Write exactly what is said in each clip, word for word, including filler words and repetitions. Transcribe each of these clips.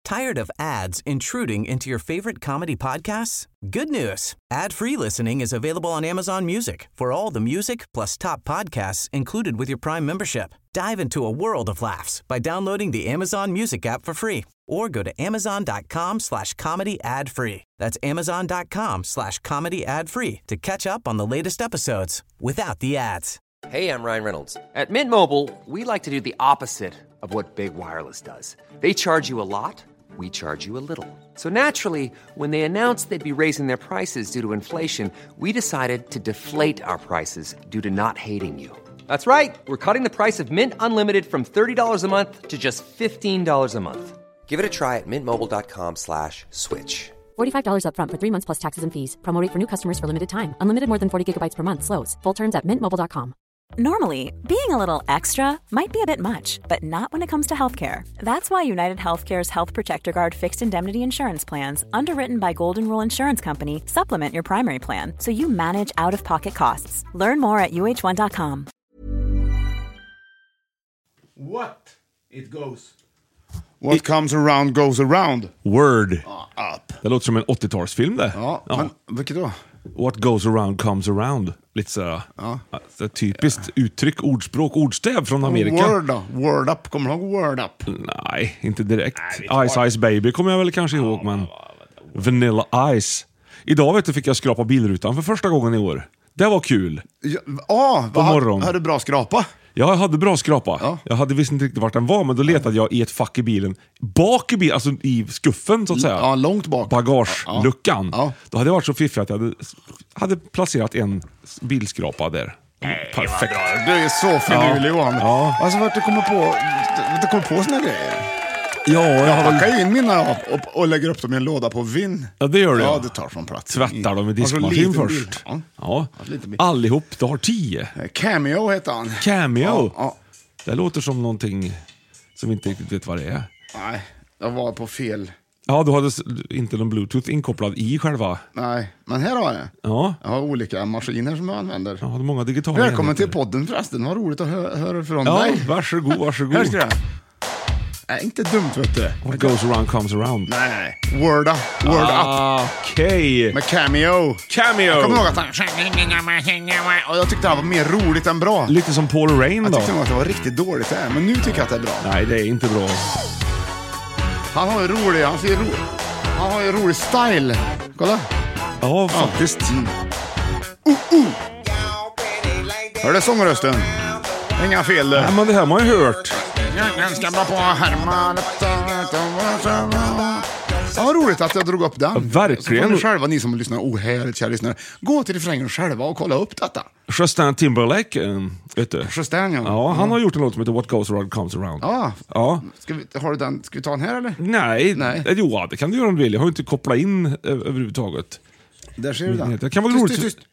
Tired of ads intruding into your favorite comedy podcasts? Good news. Ad-free listening is available on Amazon Music for all the music plus top podcasts included with your Prime membership. Dive into a world of laughs by downloading the Amazon Music app for free or go to amazon.com slash comedy ad free. That's amazon.com slash comedy ad free to catch up on the latest episodes without the ads. Hey, I'm Ryan Reynolds. At Mint Mobile, we like to do the opposite of what Big Wireless does. They charge you a lot. We charge you a little. So naturally, when they announced they'd be raising their prices due to inflation, we decided to deflate our prices due to not hating you. That's right. We're cutting the price of Mint Unlimited from thirty dollars a month to just fifteen dollars a month. Give it a try at mintmobile.com slash switch. forty-five dollars up front for three months plus taxes and fees. Promo rate for new customers for limited time. Unlimited more than forty gigabytes per month slows. Full terms at mint mobile dot com. Normally, being a little extra might be a bit much, but not when it comes to healthcare. That's why United Healthcare's Health Protector Guard fixed indemnity insurance plans, underwritten by Golden Rule Insurance Company, supplement your primary plan so you manage out-of-pocket costs. Learn more at u h one dot com. What it goes. What it comes around goes around. Word. Uh, up. Det låter som en åttiotalsfilm det. Ja, ja. Men vilket då? What goes around comes around. Lite så, ja. Så typiskt uttryck, ordspråk, ordstäv från Amerika. Word då? Word up. Kommer du ihåg Word up? Nej, inte direkt. Nej, Ice Ice Baby kommer jag väl kanske ihåg, men Vanilla Ice. Idag vet du, fick jag skrapa bilrutan för första gången i år. Det var kul. Ja, ah, på morgonen. Hade du bra skrapa? Ja, jag hade bra skrapa. Ja. Jag hade visst inte riktigt vart den var, men då letade jag i ett fack i bilen. Bak i bilen, alltså i skuffen så att säga. Ja, långt bak. Bagageluckan. Ja. Ja. Då hade jag varit så fiffig att jag hade, hade placerat en bilskrapa där. Nej, perfekt. Du är så finurlig, Johan. Ja. Alltså, vart du kommer på, du kommer på såna grejer. Ja, jag, jag har packar väl... ju in mina och, och lägger upp dem i en låda på Vinn. Ja, det gör du. Ja, det tar från plats. Tvättar dem i diskmaskin alltså, först. Ja. Ja. Alltså, allihop, du har tio. Cameo heter han. Cameo? Ja, ja. Det låter som någonting som inte riktigt vet vad det är. Nej, jag var på fel. Ja, du hade inte någon Bluetooth inkopplad i själva. Nej, men här har jag. Ja. Jag har olika maskiner som jag använder. Ja, det är många digitala. Välkommen enheter. till podden förresten. Vad roligt att hö- höra från ja, dig. Varsågod, varsågod. Här ska jag. Nej, inte dumt, vet du. What goes around comes around. Nej, nej. Word up. Word ah, up. Okej. Okay. Med Cameo. Cameo. Jag kommer ihåg att han... Och jag tyckte det här var mer roligt än bra. Lite som Paul Rain då. Jag tyckte nog att det var riktigt dåligt här. Men nu tycker jag att det är bra. Nej, det är inte bra. Han har ju rolig... Han, ser ro, han har ju rolig style. Kolla. Ja, faktiskt. Mm. Uh, uh. Hör du sångrösten? Inga fel där. Ja, men det här har man ju hört. Ganska bra på härma. Ja, vad roligt att jag drog upp den. Ja, verkligen. Så får ni själva, ni som lyssnar ohärligt, kära lyssnare, gå till refrängen själva och kolla upp detta. Justin Timberlake, vet du. Justin, ja. Ja, han har gjort en låt som heter What Goes Around Comes Around. Ja. Ja. Ska vi, har du den, ska vi ta den här eller? Nej, Nej. Jo, det kan du göra om du vill. Jag har ju inte kopplat in ö- överhuvudtaget. Där ser du den. Det kan vara tyst, roligt. tyst, tyst.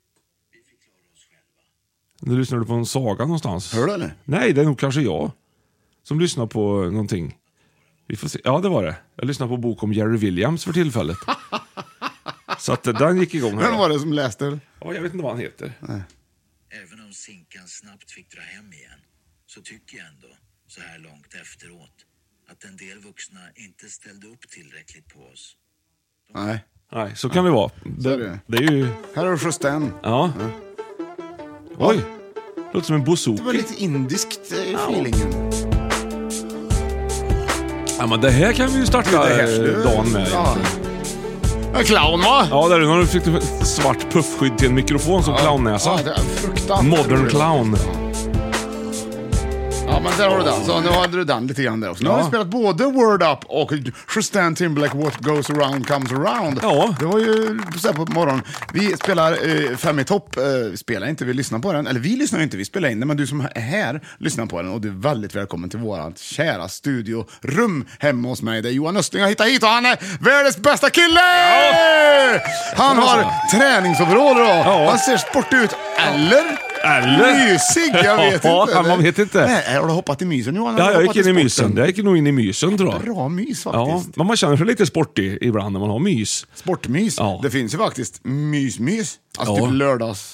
Nu lyssnar du på en saga någonstans. Hör du eller? Nej, det är nog kanske jag som lyssnar på någonting. Vi får se. Ja, det var det. Jag lyssnar på en bok om Jerry Williams för tillfället. Så att den gick igång här. Vem var det som läste? Ja, jag vet inte vad han heter. Nej. Även om Zinkan snabbt fick dra hem igen, så tycker jag ändå, så här långt efteråt, att en del vuxna inte ställde upp tillräckligt på oss. De... Nej. Nej, så kan det vara. Det, är det. det är ju... Här har du Justin. Ja. ja. Oj, låter som en bouzouki. Det var lite indiskt eh, feelingen. Ja, men det här kan vi ju starta här, dagen med. Ja. En clown, va? Ja, där är när du fick svart puffskydd till en mikrofon som ja. clownnäsa. Ja, det är fruktansvärt. Modern clown. Ja, men där har du den. Så nu hade du den lite grann där också. Nu ja. har vi spelat både Word Up och Justin Timberlake What Goes Around Comes Around. Ja. Det var ju så här på morgonen. Vi spelar eh, Fem i topp. Eh, vi spelar inte, vi lyssnar på den. Eller vi lyssnar inte, vi spelar in den. Men du som är här lyssnar på den. Och du är väldigt välkommen till vårat kära studiorum hemma hos mig. Det är Johan Östling jag hittar hit och han är världens bästa kille! Ja. Han har träningsoverall då. Ja. Han ser sportig ut. Eller... Eller? Mysig, jag vet ja, inte. Man vet inte. Nej, har du hoppat i mysen, Johan? Ja, jag gick in i mysen. Jag gick nog in i mysen, tror jag. Bra mys, faktiskt. Ja, men man känner sig lite sportig ibland när man har mys. Sportmys. Ja. Det finns ju faktiskt mys-mys. Alltså ja. typ lördags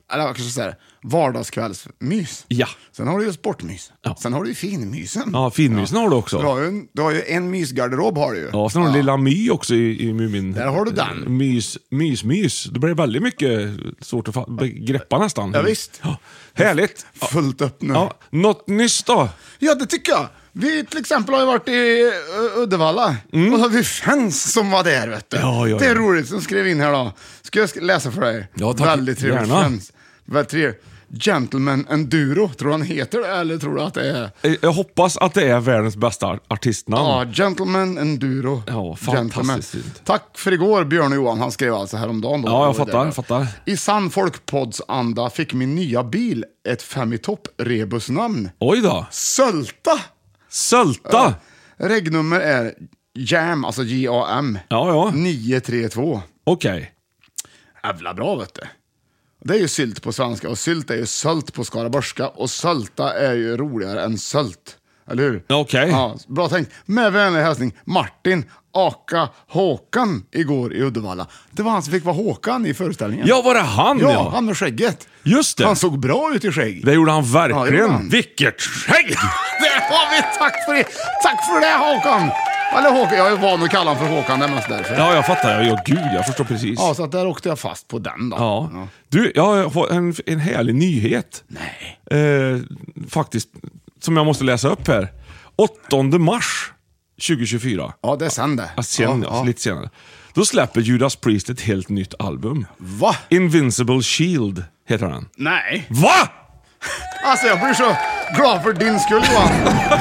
eller jag kanske säga vardagskvällsmys. Ja. Sen har du ju sportmys. Ja. Sen har du ju finmysen. Ja, finmysen har du också. Du har ju en, du har ju en mysgarderob har du ju. Ja, sen har du lilla My också i, i Mumin. Där har du den. Mys, mys, mys. Det blir väldigt mycket svårt att fa- greppa nästan. Ja, visst. Ja, härligt. Ja. Fullt upp nu. Ja, något nyss då? Ja, det tycker jag. Vi till exempel har ju varit i uh, Uddevalla. Mm. Och så har vi fans som var där, vet du. Ja, ja, det är ja. roligt, som skrev in här då. Ska jag sk- läsa för dig? Ja, tack. Väldigt trevligt. Gärna. Fans. Väldigt trevligt. Gentleman Enduro, tror du han heter det, eller tror du att det är... Jag hoppas att det är världens bästa artistnamn. Ja, Gentleman Enduro. Ja, Gentleman. fantastiskt fint. Tack för igår, Björn och Johan. Han skrev alltså häromdagen. Då. Ja, jag fattar, jag fattar. I sann folkpodsanda fick min nya bil ett fem i topp rebusnamn. Oj då. Sölta! Sölta! Ja. Regnummer är Jam, alltså J A M. Ja, ja. nio tre två. Okej. Okay. Jävla bra, vet du. Det är ju sylt på svenska och sylt är ju sölt på skaraborgska och sölta är ju roligare än sölt. Eller hur? Okej. Okay. Ja, bra tänkt. Med vänlig hälsning Martin Aka Håkan igår i Uddevalla. Det var han som fick vara Håkan i föreställningen. Ja, var det han? Ja, Ja, han med skägget. Just det. Han såg bra ut i skägg. Det gjorde han verkligen. Ja, gjorde han. Vilket skägg! Det har vi, tack för det. Tack för det, Håkan. Eller Håkan, jag är van att kalla honom för Håkan, det är mest därför. Ja, jag fattar. Ja, gud, jag förstår precis. Ja, så att där åkte jag fast på den då. Ja. Ja. Du, jag har en, en härlig nyhet. Nej. Eh, faktiskt, som jag måste läsa upp här. åttonde mars tjugohundratjugofyra. Ja, det är sen det. Ja, sen, ja, lite senare. Då släpper Judas Priest ett helt nytt album. Va? Invincible Shield heter den. Nej. Va? Alltså jag blir så glad för din skull, Johan.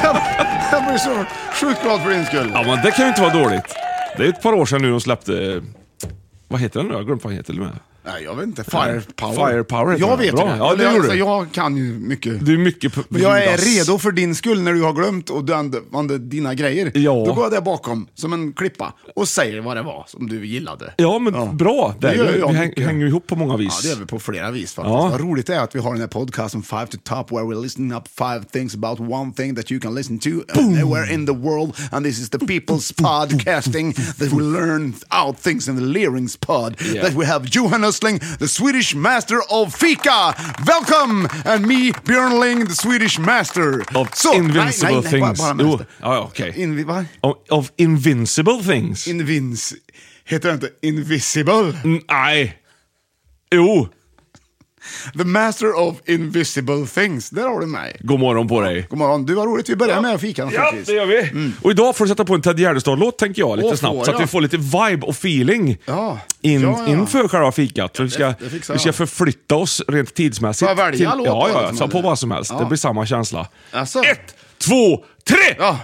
Jag blir så sjukt glad för din skull. Ja, men det kan ju inte vara dåligt. Det är ett par år sedan nu de släppte... Vad heter den nu? Jag har glömt vad heter det med. Nej, jag vet inte. Firepower. Firepower heter jag den. vet Bra. det. Ja, det jag, gjorde alltså, du. jag kan ju mycket. Du är mycket... P- Men jag är Judas. redo för din skull när du har glömt och du använder dina grejer. Ja. Då går jag där bakom som en klippa och säger vad det var som du gillade. Ja, men bra. Det Det gör jag vi häng, mycket. hänger ihop på många Ja, vis. det är vi på flera vis faktiskt. Ja. Vad roligt är att vi har den här podcasten Five to Top where we're listening up five things about one thing that you can listen to anywhere in the world. And this is the people's podcasting that we learn out things in the Learings pod. Yeah. That we have Johan Östling, the Swedish master of fika. Welcome! And me, Björn Ling, the Swedish master. Of Så, invincible nej, nej, nej, things. bara, bara Jo, mäster. ja, ja, okej. Invi- va? Of, of invincible things. Invins... Heter det inte Invisible? Mm, nej. Jo. The master of invisible things. Där har du mig. God morgon på dig. God morgon. Du var roligt. Vi börjar med fika Ja, naturligtvis. det gör vi. Mm. Och idag får du sätta på en Ted Gärdestad-låt, tänker jag, lite Åh, snabbt. får Så att jag? vi får lite vibe och feeling Ja. in, Ja, ja. inför själva fikat. För vi ska, det- det fixar vi ska jag. förflytta oss rent tidsmässigt. Får jag välja till, låt Ja, då, ja, liksom, ta på eller? vad som helst. Ja. Det blir samma känsla. Alltså. Ett, två, tre! Ja.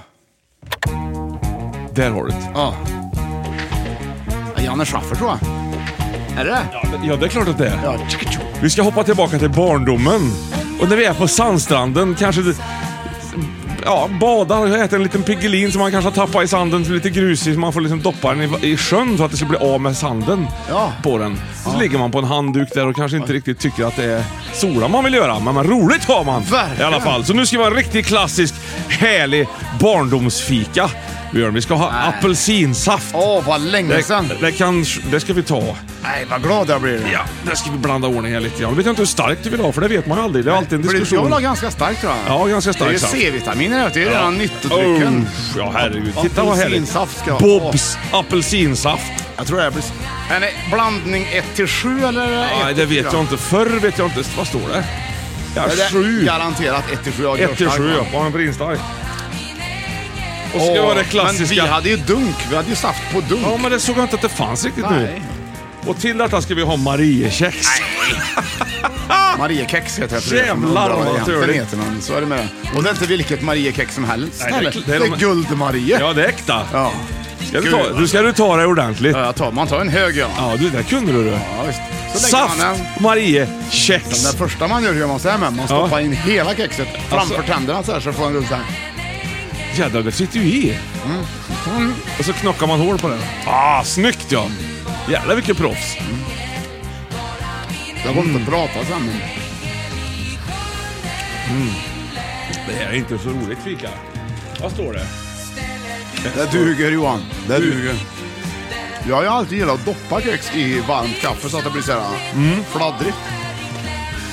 Där har du det. Ja. Janne Schaffer, tror jag. Är det? Ja, det- ja, det är klart att det är. Ja. tjicka-tjo. Vi ska hoppa tillbaka till barndomen. Och när vi är på sandstranden kanske det, ja, badar, äter en liten Piggelin som man kanske har tappat i sanden, så lite grusig, så man får liksom doppa den i, i sjön så att det ska bli av med sanden Ja. på den. Och så ligger man på en handduk där och kanske inte riktigt tycker att det är sola man vill göra, men, men roligt har man Verkligen. i alla fall. Så nu ska vi ha en riktigt klassisk, härlig barndomsfika. Björn, vi ska ha apelsinsaft. Åh, vad länge Det, sedan. det, kan, det ska vi ta. Nej, vad glad jag blir. Ja, det ska vi blanda ordning här lite grann. Jag vet inte hur starkt du vill ha, för det vet man aldrig. Det är alltid en För det- diskussion. Jag vill ha ganska starkt, tror jag. Ja, ganska starkt Det är saft. ju C-vitaminer, det är ju redan nyttodrycken. Oh, ja, herregud. Titta vad härligt. Apelsinsaft ska jag ha. Bobs apelsinsaft. Jag tror det blir... Är det blandning ett till sju eller? Nej, ett det till vet fyra? jag inte. Förr vet jag inte. Vad står det? Ja, Är det sju. garanterat ett till sju. Ja, ett till görstark, sju, va? ja. Var en brinstark. Och så ska det vara det Men klassiska. vi hade ju dunk. Vi hade ju saft på dunk. Ja, men det såg jag inte att det fanns riktigt nu. Nej. Och till detta ska vi ha Mariekex. Mariekex heter det. Jävlar, vad vad törligt. det heter man. Så är det med det. Och det är inte vilket Mariekex som helst. Nej, det är- heller. det är det är de- guld-Marie. Ja, det är äkta. Ja. Ska du, Gud, ta, vad- du ska du ta det ordentligt. Ja, jag tar, man tar en hög, ja. Ja, du, det kunde du. Ja, visst. Så lägger Saft, man den. Mariekex. Den första man gör, gör man så här med. Man stoppar in hela kexet framför Alltså- tänderna så här, så får en rull så här. Jädrar, det sitter ju i. Mm. Och så knockar man hål på den. Ah, snyggt ja. Jävlar vilket proffs. Jag går inte att prata sen. Men... Det här är inte så roligt, fika. Vad står det? Det duger, Johan. Det duger. Jag har ju alltid gillat att doppa kex i varmt kaffe så att det blir så här Mm. fladdrigt.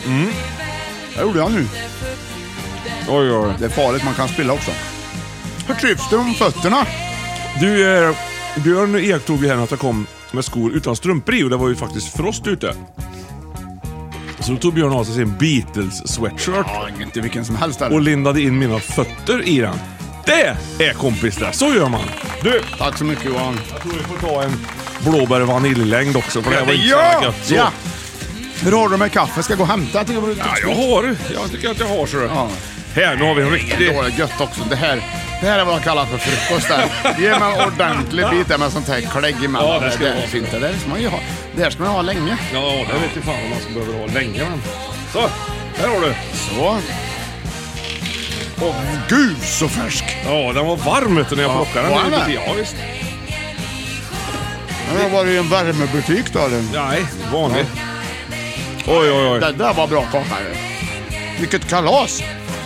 Mm. Det gjorde jag nu. Oj, oj. Det är farligt, man kan spilla också. Hur trivs du om fötterna? Du, eh, Björn iakttog ju här att jag kom med skor utan strumpor i och det var ju faktiskt frost ute. Så då tog Björn av sig sin Beatles sweatshirt. Ja, inte vilken som helst där. Och lindade in mina fötter i den. Det är kompis där, så gör man. Du, tack så mycket Johan. Jag tror vi får ta en blåbär vaniljlängd också. För det var inte ja! så gött, så. Ja! Hur har du med kaffe? Ska jag gå och hämta? Jag tycker, ja, jag har. Jag tycker att jag har så. Ja. Här, nu har vi en riktig... Det är gött också. Det här, det här är vad jag kallar för frukost där. Ge mig en ordentlig bit där med sånt här klägg emellan. Ja, det ska det, vara fint. Det, ska man ju ha. Det här ska man ha länge. Ja, det vet ju fan om man ska behöva ha länge. Men... Så, här har du. Så. Åh, gud så färsk. Ja, den var varm vet du, när jag ja, plockade den. Var den? Ja, visst. Den var i en värmebutik då. Eller? Nej, vanlig. Ja. Oj, oj, oj. Det där var bra kaka. Vilket kalas.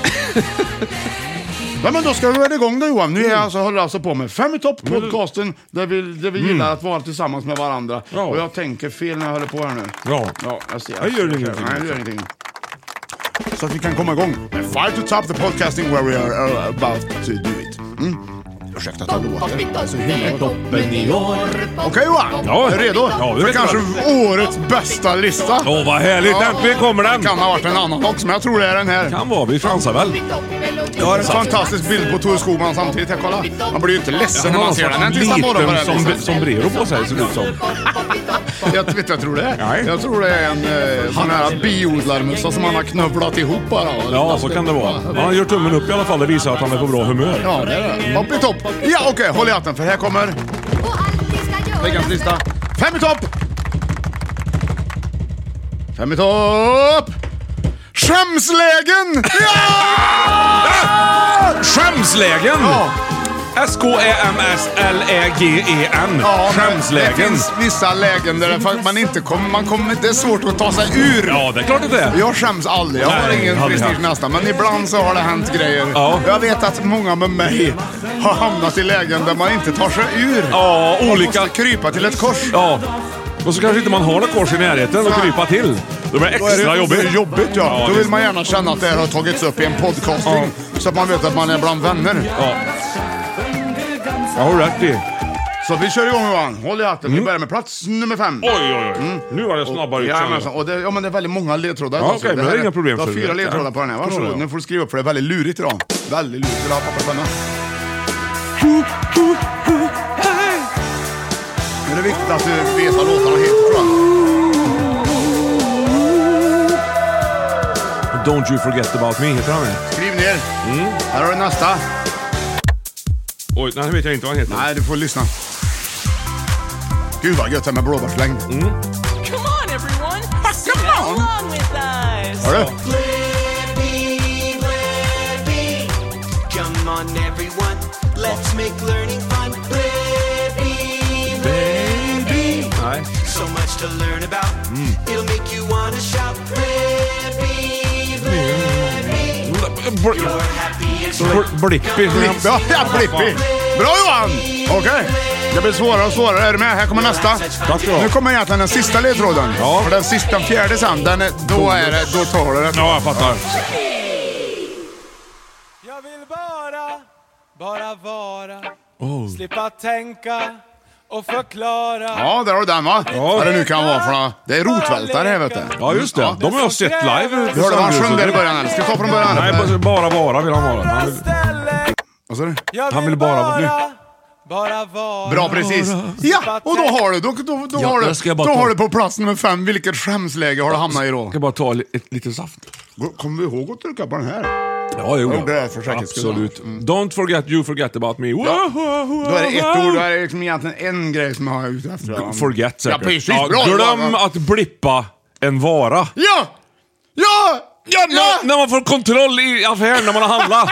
Ja, men då ska vi väl igång då Johan. Nu är jag alltså, håller alltså på med Fem i topp podcasten där vi, där vi mm. gillar att vara tillsammans med varandra. Ja. Och jag tänker fel när jag håller på här nu. Ja, ja jag ser. Jag gör ingenting. Nej, jag gör ingenting. Så att vi kan komma igång med Five to Top, the podcasting where we are about to do it. Mm. Ursäkta att jag låter. Alltså hela toppen i år. Okej okay, Johan, ja. Är du redo? Ja, för kanske årets bästa lista. Åh, oh, vad härligt. Ja. Äntligen kommer den. Kan ha varit en annan också, men jag tror det är den här. Kan vara, vi chansar väl. Jag har en fantastisk bild på Tore Skogman samtidigt. Jag kollar. Man blir ju inte ledsen ja, när man ser den. En liten som, som, som Brero på sig ser ut som. Jag vet jag tror det är. Nej. Jag tror det är en eh, sån här biodlarmussa som han har knövlat ihop bara. Ja, så kan det vara. Han gör tummen upp i alla fall. Det visar att han är på bra humör. Ja, det är det. Hopp i topp. Ja, okej. Okay. Håll i hatten, för här kommer veckans lista. Fem i topp! Fem i topp! Skämslägen! Ja! Skämslägen! Ja. S K Ä M S L Ä G E N. Ja, skämslägen. Det finns vissa lägen där det, man inte kommer, man kommer, det är svårt att ta sig ur. Ja, det är klart att det är. Jag skäms aldrig, jag har Nej, ingen prestige nästan. Men ibland så har det hänt grejer. Ja. Jag vet att många med mig har hamnat i lägen där man inte tar sig ur. Ja, olika. Man måste krypa till ett kors. Ja. Och så kanske inte man har något kors i närheten och krypa till. Det blir extra det, jobbigt. Det är jobbigt, ja. ja Då vill man gärna känna att det här har tagits upp i en podcasting. Ja. Så att man vet att man är bland vänner. Ja. Jag har rätt i. Så vi kör igång Johan. Håll i hatten. Mm. Vi börjar med plats nummer fem. Oj, oj, oj. Mm. Nu var det snabbare ut. Ja, men, och det, ja, men det är väldigt många ledtrådar. Ja, okej, okay, men det är inga problem. Du har fyra ledtrådar på den här. Varsågod. Ja. Nu får du skriva upp för det är väldigt lurigt idag. Väldigt lurigt. Vill du ha papperspenna? Men det är viktigt att du vet vad låtarna heter, tror jag. Don't you forget about me, heter han. Skriv ner. Mm. Här har du nästa. Oj, nej, vet jag inte vad han heter. Nej, du får lyssna. Gud vad gött här med blåbärslängd. Mm. Come on everyone! Come on! Along with us! Hör du? Blippi, Blippi. Come on everyone, let's make learning fun. Blippi, Blippi. Nej. So much to learn about. Mm. It'll make you wanna shout. Blippi, Blippi. You're happy and Bl- Blippi. Ja, ja, Blippi. Bra Johan! Okej. Okay. Det blir svårare och svårare. Är du med? Här kommer nästa. Tack då. Nu kommer egentligen den sista ledtråden. Ja. För den sista, den fjärde sen, den är, då är det, då tar du det. Ja, jag fattar. Jag vill bara, bara vara. Oh. Slippa tänka och förklara. Ja, där har du den va? Ja. Vad det nu kan vara för några. Det är rotvältare här vet du. Ja, just det. Ja. De har jag sett live. Du hörde vad han sjöng där i början. Ska vi ta från början? Nej, bara vara vill han vara. Han vill, vad sa du? Han vill bara vara. Bara vara. Bra, precis. Ja, och då har du då, då, då, ja, har, du, då ta... har du på plats nummer fem. Vilket skämsläge har du hamnat i då? Jag ska bara ta lite, lite saft. Kommer vi ihåg att trycka på den här? Ja, det gjorde jag. Det är för absolut. Mm. Don't forget you forget about me. Ja. Då är det ett ord. Då är det liksom egentligen en grej som jag har ute efter. Forget säkert. Ja, precis. Ja, bra, glöm bra. att blippa en vara. Ja! Ja! Ja, ja! När man får kontroll i affären när man har handlat.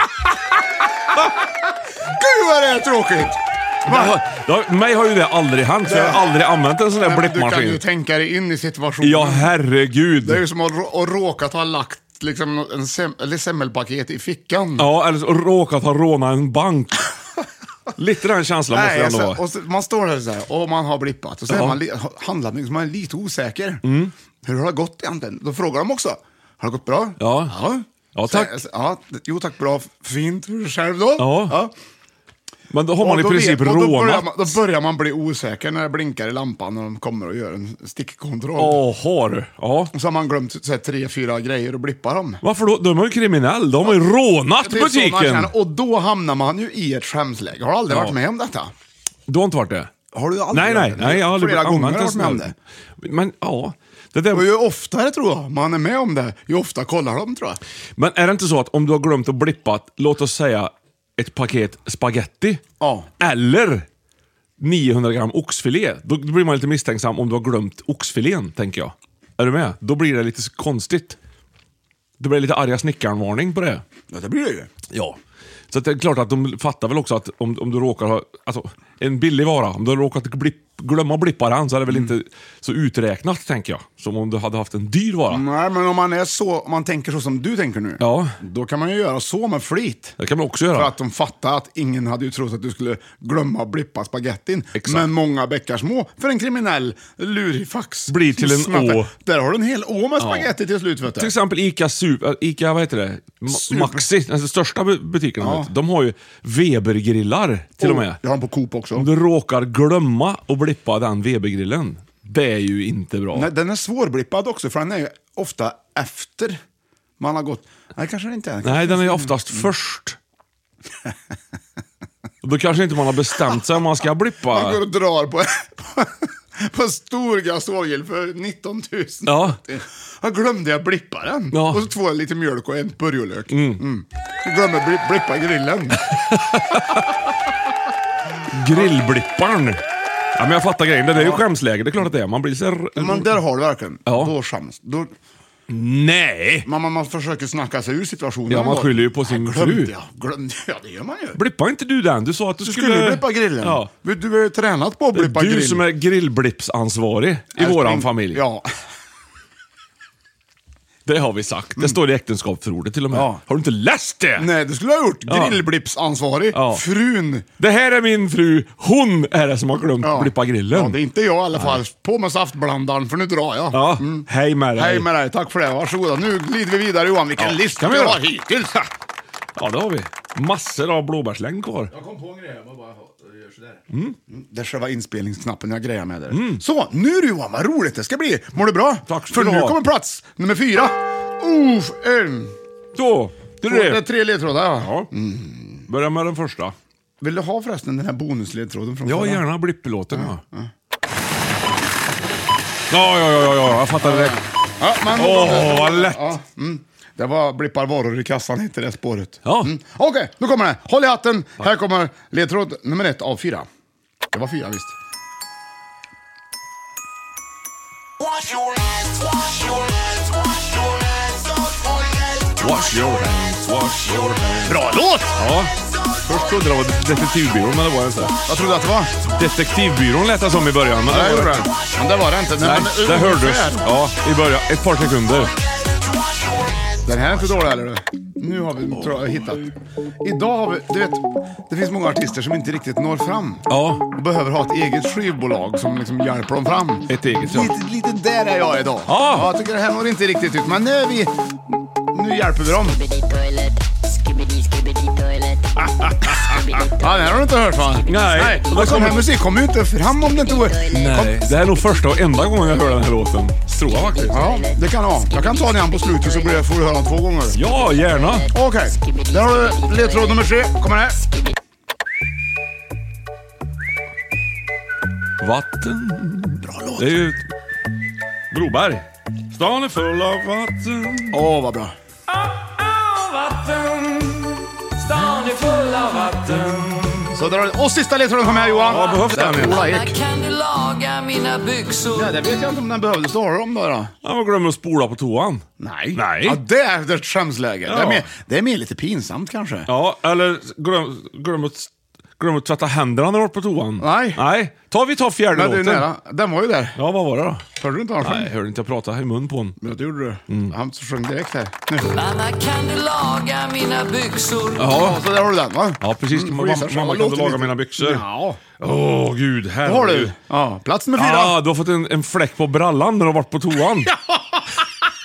Gud vad det är tråkigt. Har, har, mig har ju det aldrig hänt, för jag har aldrig använt en sån där blippmaskin. Du kan ju tänka dig in i situationen. Ja, herregud. Det är ju som att, att råkat ha lagt liksom en sem, eller semmelpaket i fickan. Ja, eller så råkat ha rånat en bank. Lite den känslan måste det ändå vara. Och så, man står där så här, och man har blippat. Och så ja. är man li, handlar man är lite osäker. Mm. Hur har det gått egentligen? Då frågar de också. Har det gått bra? Ja. Ja, Ja, tack. Så, ja, jo tack, bra. Fint. Hur själv då? Ja. ja. Men då har man Och i då princip vet- och då börjar, rånat. man, då börjar man bli osäker när det blinkar i lampan när de kommer och gör en stickkontroll. Åh, har du? Ja. Och så har man glömt så här, tre, fyra grejer och blippar dem. Varför då? De är ju kriminell. De har ju rånat Det är så man butiken. känner, och då hamnar man ju i ett skämsläge. Har du aldrig Ja. varit med om detta? Du har inte varit det? Har du aldrig Nej, varit nej, det? nej. Jag har aldrig Flera blivit gånger har använt jag varit med om en det. sån. Men ja, det där... Och ju oftare tror jag man är med om det, ju ofta kollar de tror jag. Men är det inte så att om du har glömt att blippa, låt oss säga ett paket spaghetti Ja. eller niohundra gram oxfilé, då blir man lite misstänksam om du har glömt oxfilén, tänker jag. Är du med? Då blir det lite konstigt. Det blir lite arga snickaren-varning på det. Ja, det blir det ju. Ja. Så att det är klart att de fattar väl också att om, om du råkar ha alltså, en billig vara, om du har råkat blipp, glömma blippa den så är det väl Mm. inte så uträknat, tänker jag. Som om du hade haft en dyr vara. Nej, men om man är så, om man tänker så som du tänker nu, Ja. då kan man ju göra så med flit. Det kan man också göra. För att de fattar att ingen hade ju trott att du skulle glömma att blippa spagettin. Exakt. Men många bäckar små för en kriminell lurifax. Blir till en Snattar. å. Där har du en hel å med spagetti till slut, vet du. Till exempel Ica, Super, Ica vad heter det? Ma- Super. Maxi, den största bu- butiken. Ja. Vet du. De har ju Webergrillar till och med. Jag har en på Coop också. Om du råkar glömma att blippa den Webergrillen, det är ju inte bra. Nej, den är svårblippad också, för den är ju ofta efter man har gått... Nej, kanske det inte är. Nej, den är ju oftast först. Och då kanske inte man har bestämt sig om man ska blippa. Man går och drar på, på stor gasolgel för nitton tusen. Ja. Jag glömde jag blippa den. Ja. Och så två lite mjölk och en purjolök. Mm. Mm. Jag glömde bli- blippa grillen. Grillblipparen. Ja, men jag fattar grejen. Det är ju skämsläge. Det är klart att det är. Man blir så här... Men där har du verkligen. Ja. Då skäms. Då, Nej! man, man, man försöker snacka sig ur situationen. Ja, man då. skyller ju på sin Nej, fru. glömde jag. Glömde jag. Det gör man ju. Blippar inte du den? Du sa att du, Du skulle... skulle ju blippa grillen. Ja. Du du har ju tränat på att Det är blippa du grill. som är grillblippsansvarig i våran familj. Ja. Det har vi sagt. Det står i äktenskapsförordet till och med. Ja. Har du inte läst det? Nej, det skulle jag ha gjort. Ja. Grillblippsansvarig. Ja. Frun. Det här är min fru. Hon är det som har glömt Ja. blippa grillen. Ja, det är inte jag i alla fall. På med saftblandaren, för nu drar jag. Ja, hej med dig. Hej med dig, tack för det. Varsågoda. Nu glider vi vidare, Johan. Vilken Ja, lista kan vi vi har göra? hittills. Ja, det har vi. Massor av blåbärslängd kvar. Jag kom på en grej. Jag bara gör sådär. Mm. Det är själva inspelningsknappen jag grejar med där. Så, nu du Johan, vad roligt det ska bli. Mår du bra? Tack ska För du nu ha. kommer plats nummer fyra. Uff, en. Så, det är Det är det. tre ledtrådar. Ja. Ja. Börja med den första. Vill du ha förresten den här bonusledtråden från Ja, förra? gärna blippelåten. Ja. Ja, ja, ja, ja, jag fattar direkt. Ja, men Åh, vad lätt. Ja, mm. Det var blippar varor i kassan, inte det spåret. Ja. Mm. Okej, nu kommer det. Håll i hatten. Här kommer ledtråd nummer ett av fyra. Det var fyra, visst. Wash your hands, wash your hands, wash your hands, don't forget. Wash your hands, wash your hands. Bra låt! Ja. Först trodde jag det var detektivbyrån, men det var det inte. Jag trodde att det var. Detektivbyrån lät det som i början, men Ja, det jag var gjorde det inte. det. Men det var det inte. Nej, men, det hördes. ungefär. Ja, i början. Ett par sekunder. Den här är inte dålig heller. Du. Nu har vi tror jag, hittat. Idag har vi, du vet, det finns många artister som inte riktigt når fram. Ja. Och behöver ha ett eget skivbolag som liksom hjälper dem fram. Ett eget, ja. Lite, lite där är jag idag. Ja. Ja, jag tycker det här når inte riktigt ut, men nu är vi... Nu hjälper vi dem. Ja, den här har du inte hört va? Nej. Nej. Och då Och sån här kommer- musik kommer ju inte fram om det inte vore... Nej, det här är nog första och enda gången jag hör den här låten. Tror jag faktiskt. Ja, det kan jag ha. Jag kan ta den igen på slutet så blir det, får du höra den två gånger. Ja, gärna. Okej, där har du ledtråd nummer tre. Kommer här. Vatten. Bra låt. Det är ju Broberg. Stan är full av vatten. Åh, vad bra. Vatten, stan är full av vatten. Så där har du... Och sista ledtråden kommer här, Johan. Ja, behövs den Där, igen? Ola Ek. Kan du laga mina byxor? Ja, det vet jag inte om den behövdes. Då har du om då. då. Ja, man glömmer att spola på toan. Nej. Nej. Ja, det är ett skämsläge. Ja. Det, är mer, det är mer lite pinsamt kanske. Ja, eller glöm, glöm, att, glöm att tvätta händerna när du varit på toan. Nej. Nej. Ta, vi tar fjärde Men du är låten. nära. Den var ju där. Ja, vad var det då? Hörde du inte vad han Nej, sjöng? hörde inte jag prata i mun på honom. Ja, det gjorde du. Mm. Han sjöng direkt här. Nu. Mamma, kan du laga mina byxor? Ja, Så där har du den va? ja precis. Mm, mamma, får gissa, mamma så kan du låter laga lite- mina byxor? Ja, Åh, gud. Här det har du. Ja, plats nummer fyra. Ah, du har fått en, en fläck på brallan när du har varit på toan.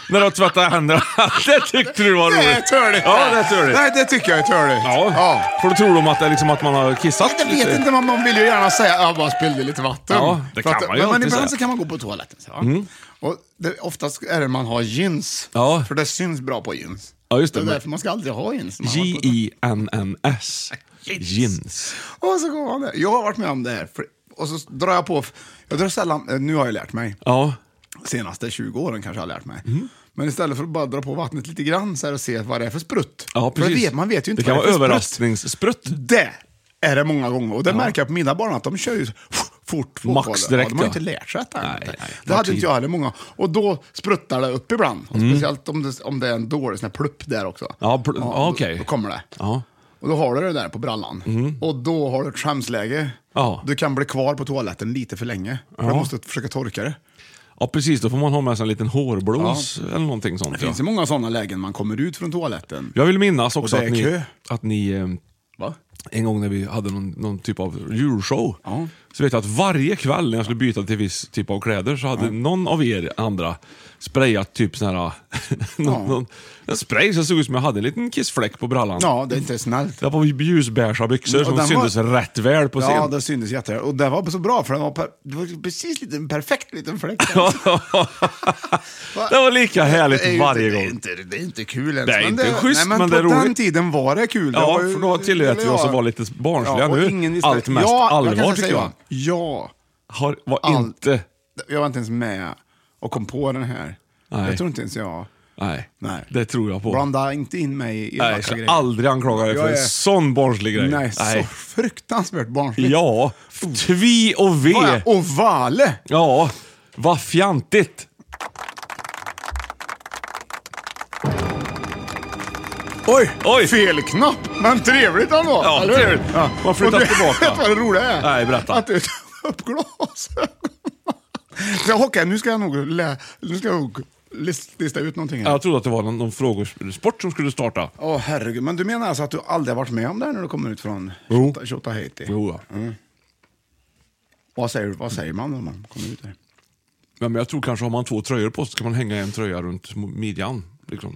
när du tvättar händerna. Det tyckte du var roligt. Det är törligt. Ja, det är törligt. Nej, det tycker jag är törligt. Ja. Ja. För då tror de att, det är liksom att man har kissat. Jag vet inte, man, man vill ju gärna säga att jag bara spillde lite vatten. Ja, det För kan att, man ju men, men alltid ibland säga. så kan man gå på toaletten. Så, ja. Mm. Och det, oftast är det man har jeans. Ja. För det syns bra på jeans. Ja, just det. Det är Men- därför man ska aldrig ha jeans. när man har på- J I N N S. Jeans. Och så går man där. Jag har varit med om det här. För, och så drar jag på. Jag drar sällan, nu har jag lärt mig. Ja. Senaste tjugo åren kanske jag har lärt mig. Mm. Men istället för att bara dra på vattnet lite grann så här och se vad det är för sprutt. Ja, För precis. vet, man vet ju inte det kan vad vara det är för sprutt. överraskningssprutt. Det är det många gånger. Och det märker jag på mina barn att de kör ju fort fotboll. Max direkt, ja, de har ja. inte lärt sig detta. Nej, Nej, nej. det hade Tid. inte jag heller många. Och då spruttar det upp ibland. Och speciellt om det, om det är en dålig sån här plupp där också. Mm. Ja, pl- då- okej. Då kommer det. Ja. Och då har du det där på brallan. Och då har du ett skämsläge. Ja. Du kan bli kvar på toaletten lite för länge. För Ja. du måste försöka torka det. Ja, precis. Då får man ha med sig en liten hårblås eller någonting sånt. Det finns Ja. ju många sådana lägen man kommer ut från toaletten. Jag vill minnas också Och det att är ni, kö. att ni eh, Va? en gång när vi hade någon, någon typ av julshow, Ja. så vet jag att varje kväll när jag skulle byta till viss typ av kläder så hade någon av er andra sprayat typ sån här någon, någon, en spray som såg ut som jag hade en liten kissfläck på brallan. Ja, det är inte snällt. Det var ljusbeiga byxor Och som den syntes rätt väl på scen. Ja, det syntes jätte. Och det var så bra för den var, per, det var precis lite, en perfekt liten fläck. Det var lika härligt Det är ju varje inte, gång. Det är inte, det är inte kul ens. Det är men inte schysst, nej, men, men på det är den roligt. tiden var det kul. Det Ja, var ju- för då tillät vi eller oss ja. att vara lite barnsliga. Ja, och Nu ingen visste- allt mest ja, jag allvar kan tycker säga, jag. Ja. Har, var All- inte... Jag var inte ens med och kom på den här. Nej. Jag tror inte ens jag. Nej, Nej. det tror jag på. Blanda inte in mig i Nej, jag vackra ska grejer. aldrig anklaga dig Jag för en är- sån barnslig grej. Nej, så fruktansvärt barnsligt. Ja, tvi och ve. Vad är ovale? Ja, vad fjantigt. Oj, Oj. fel knapp. Men trevligt ändå. Ja, eller hur? trevligt. Man flyttar Och du- tillbaka. Vet du vad det roliga är? Nej, berätta. Att du tar upp glasögon. Så, okej, nu ska jag nog, lä- nu ska jag nog lis- lista ut någonting här. Jag trodde att det var någon, någon frågesport som skulle starta. Åh herregud, men du menar alltså att du aldrig har varit med om det här när du kommer ut från Jo. Tjotahejti? Jo, ja. Vad säger, vad säger man när man kommer ut där? Ja, men jag tror kanske har man två tröjor på så ska man hänga en tröja runt midjan. Liksom.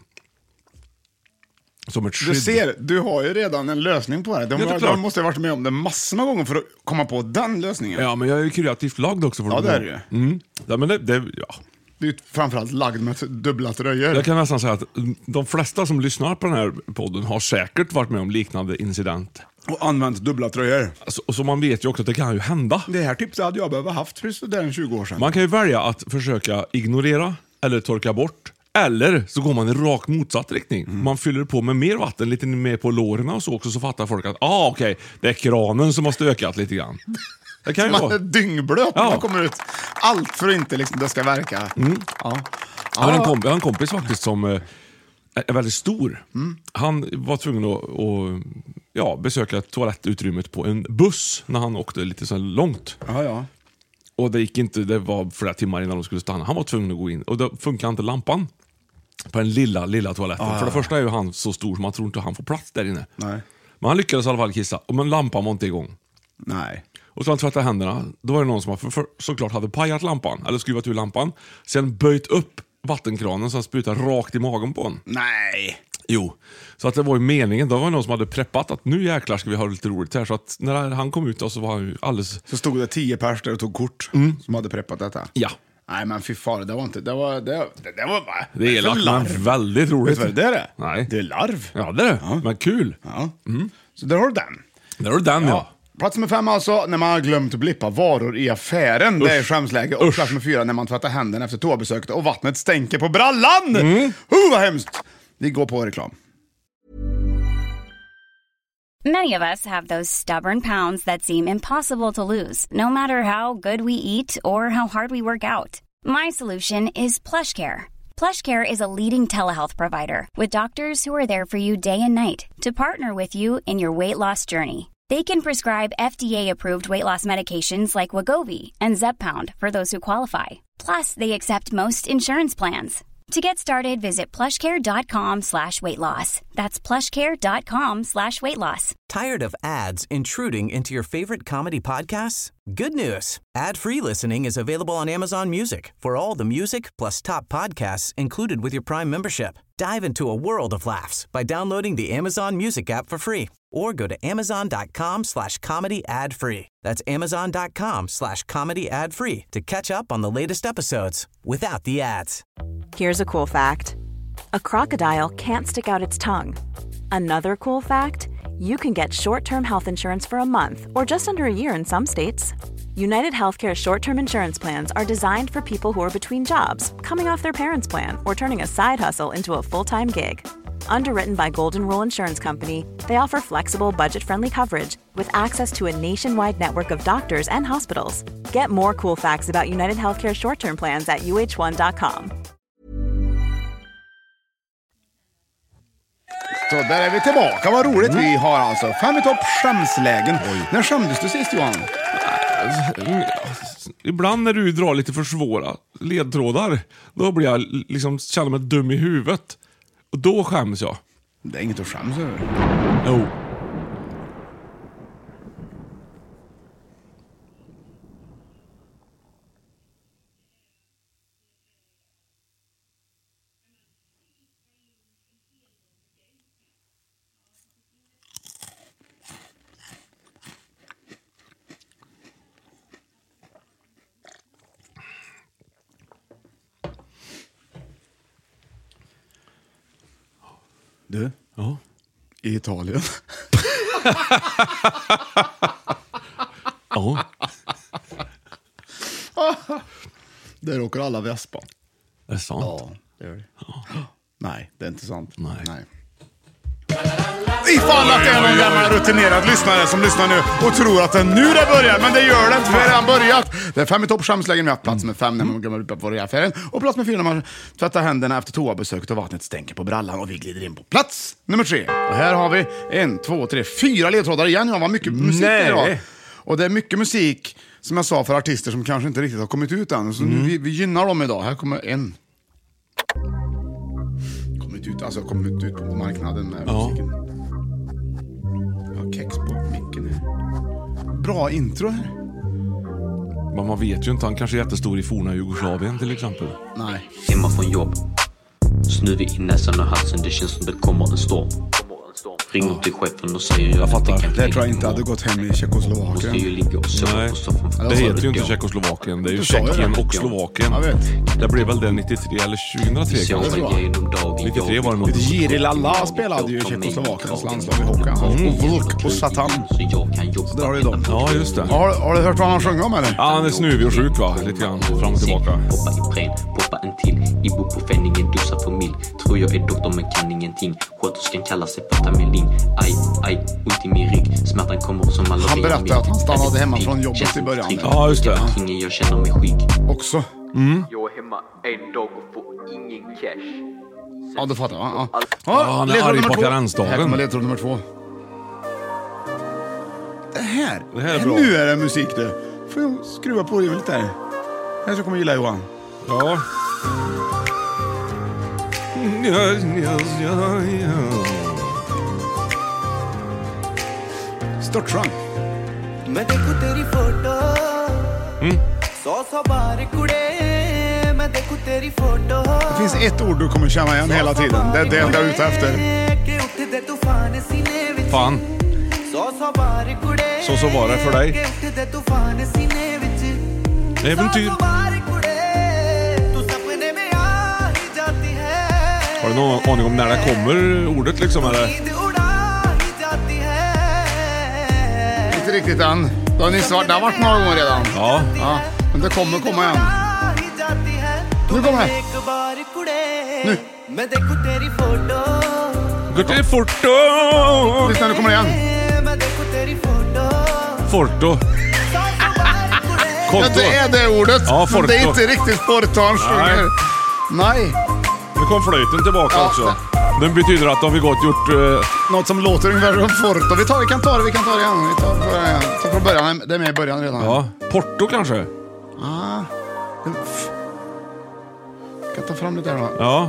Som ett skydd. Du ser, du har ju redan en lösning på det. De, Ja, det är de klart. måste ha varit med om det massor med gånger för att komma på den lösningen. Ja, men jag är ju kreativt lagd också. För Ja, att- det är du ju. Mm. Ja, men det, det, ja. Du är framförallt lagd med t- dubbla tröjor. Jag kan nästan säga att de flesta som lyssnar på den här podden har säkert varit med om liknande incident. Och använt dubbla tröjor. Alltså, och så man vet ju också att det kan ju hända. Det här tipset hade jag behövt haft för sådär tjugo år sedan. Man kan ju välja att försöka ignorera eller torka bort. Eller så går man i rakt motsatt riktning. Mm. Man fyller på med mer vatten, lite mer på låren och så också, så fattar folk att ah, okej, det är kranen som har stökat lite grann. Det kan ju Man är vara. dyngblöt när Ja. man kommer ut. Allt för att inte liksom, det ska verka. Mm. Ja. Jag har en, komp- jag har en kompis faktiskt som eh, är väldigt stor. Mm. Han var tvungen att, att ja, besöka toalettutrymmet på en buss när han åkte lite så här långt. Ja, ja. Och det gick inte, det var flera timmar innan de skulle stanna. Han var tvungen att gå in och då funkar inte lampan på den lilla, lilla toaletten. Ah, För det ja. första är ju han så stor som man tror inte han får plats där inne. Nej. Men han lyckades i alla fall kissa, men lampan var inte igång. Nej. Och så han tvättade händerna, då var det någon som för, för, såklart hade pajat lampan, eller skruvat ur lampan. Sen böjt upp vattenkranen så han sprutade rakt i magen på honom. Nej. Jo, så att det var ju meningen. Då var det någon som hade preppat att nu jäklar ska vi ha lite roligt här. Så att när han kom ut då så var han ju alldeles... Så stod det tio pers där och tog kort som hade preppat detta. Ja, Nej men fy far, det var inte, det var, det, det, det var bara... det är elakt men väldigt Vet roligt. du vad det är? Nej. Det är larv. Ja, det är det. Men kul. Ja. Så där har du den. Där har du den, ja. Plats nummer fem alltså, när man har glömt att blippa varor i affären. Det är skämsläge. Och plats nummer fyra, när man tvättar händerna efter toabesöket och vattnet stänker på brallan. Mm. Uh, vad hemskt. Vi går på reklam. Many of us have those stubborn pounds that seem impossible to lose, no matter how good we eat or how hard we work out. My solution is PlushCare. PlushCare is a leading telehealth provider with doctors who are there for you day and night to partner with you in your weight loss journey. They can prescribe F D A-approved weight loss medications like Wegovy and Zepbound for those who qualify. Plus, they accept most insurance plans. To get started, visit plushcare.com slash weight loss. That's plushcare.com slash weight loss. Tired of ads intruding into your favorite comedy podcasts? Good news. Ad-free listening is available on Amazon Music for all the music plus top podcasts included with your Prime membership. Dive into a world of laughs by downloading the Amazon Music app for free or go to amazon.com slash comedy ad free. That's amazon.com slash comedy ad free to catch up on the latest episodes without the ads. Here's a cool fact. A crocodile can't stick out its tongue. Another cool fact, you can get short-term health insurance for a month or just under a year in some states. United Healthcare short-term insurance plans are designed for people who are between jobs, coming off their parents' plan, or turning a side hustle into a full-time gig. Underwritten by Golden Rule Insurance Company, they offer flexible, budget-friendly coverage with access to a nationwide network of doctors and hospitals. Get more cool facts about United Healthcare short-term plans at u h one dot com. Så där är vi tillbaka, vad roligt. Vi har alltså fem i topp skämslägen. När skämdes du sist, Johan? Ibland när du drar lite för svåra ledtrådar, då blir jag liksom, känner mig dum i huvudet. Och då skäms jag. Det är inget att skäms över. Jo. Du? Ja. I Italien. Ja. Där åker alla vespa. Det är sant. Ja, det gör det. Ja. Nej, det är inte sant. Nej. Nej. Ifall att det är någon gammal rutinerad lyssnare som lyssnar nu och tror att det nu det börjar, men det gör det inte, för det har redan börjat. Det är fem i topp skämslägen, vi har plats med fem när man gammal uppe på i affären och plats med fyra när man tvättar händerna efter toabesöket och vattnet stänker på brallan, och vi glider in på plats nummer tre. Och här har vi en, två, tre, fyra ledtrådar igen. Jag har mycket musik Nej. idag. Och det är mycket musik, som jag sa, för artister som kanske inte riktigt har kommit ut än. Så mm. vi, vi gynnar dem idag. Här kommer en. Kommit ut, alltså kommit ut på marknaden med ja. musiken. Kex på micken här. Bra intro här. Men man vet ju inte, han kanske är jättestor i forna Jugoslavien till exempel. Nej. Hemma från jobb. Snuvig i näsan och halsen, det känns som det kommer en storm. Ringer till chefen och säger jag, jag fattar. Det, det tror jag inte hade gått hem i Tjeckoslovakien. Måste ju ligga och sova på soffan. Det heter ju inte Tjeckoslovakien, det är ju Tjeckien och Slovakien. Det blev väl det nittiotre eller tjugohundratre kanske. nittiotre var det nog. Jiri Lalla spelade ju Tjeckoslovakiens landslag i hockey. Mm. Och Vulk och Satan. Så där har du dem. Ja, just det. Har, har du hört vad han sjunger om eller? Ja, han är snuvig och sjuk va? Lite grann fram och tillbaka. Poppa i prän, poppa en till. Ibuprofeningen dosar för mil. Tror jag är doktor men kan ingenting. Sköterskan kallar sig för Tamelin. Aj, aj, ont i min rygg. Smärtan kommer som alla. Han berättade att han stannade hemma från jobbet i början. Ja, just det. Jag känner mig skygg. Också. Mm. Jag är hemma en dag och får ingen cash. Ja, du fattar. Ja, ja. Ja, han är arg på karensdagen. Här kommer ledtråd nummer två. Det här, det här är bra. Nu är det musik det. Får jag skruva på det lite här. Jag ska komma gilla Johan. Ja. Ja, ja, ja, ja. Störtsjön. मैं देखूं तेरी फोटो सौ सौ बार कुड़े मैं देखूं तेरी photo. Det finns ett ord du kommer känna igen hela tiden. Det är det jag är ute efter. Fan. Så så var det för dig. Äventyr. Har du någon aning om när det kommer ordet liksom eller? Inte riktigt än. Det har ni svart, det har varit några gånger redan. Ja. Ja, men det kommer komma igen. Nu kommer det. Nu. Gå till foto. Lyssna, nu kommer det igen. Forto. Ja, det är det ordet. Ja, men det är inte riktigt Fortan sjunger. Nej. Nu kom flöjten tillbaka ja, också. Det betyder att de har gått gjort uh... något som låter ungefär som Forto. Vi tar, vi kan ta det, vi kan ta det igen. Vi tar det ta från början. Det är med i början redan. Ja, Porto kanske. Ah. Ska ta fram det där då. Ja.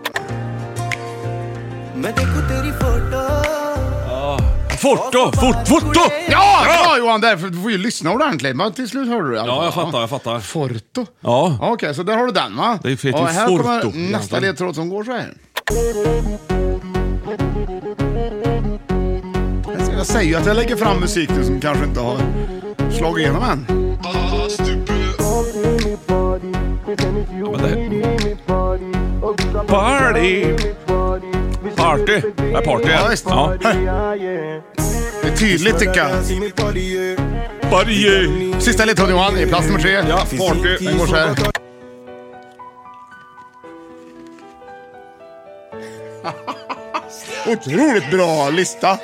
Ja. Foto! Fort, foto! Ja, ja Johan, därför du får ju lyssna ordentligt. Men till slut hör du det. Ja, jag fattar, jag fattar. Forto. Ja. Okej, okay, så där har du den, va? Det är fet och här Forto, kommer nästa egentligen. ledtråd som går så här. Jag säger ju att jag lägger fram musik nu som kanske inte har slagit igenom än. Ja, men det... Party! Party! Det är party. Ja, visst. Ja. Det är tydligt, tycker jag. Party! Sista ledtråd, Johan, i plats nummer tre. Ja, party. Den går så här. Otroligt bra lista.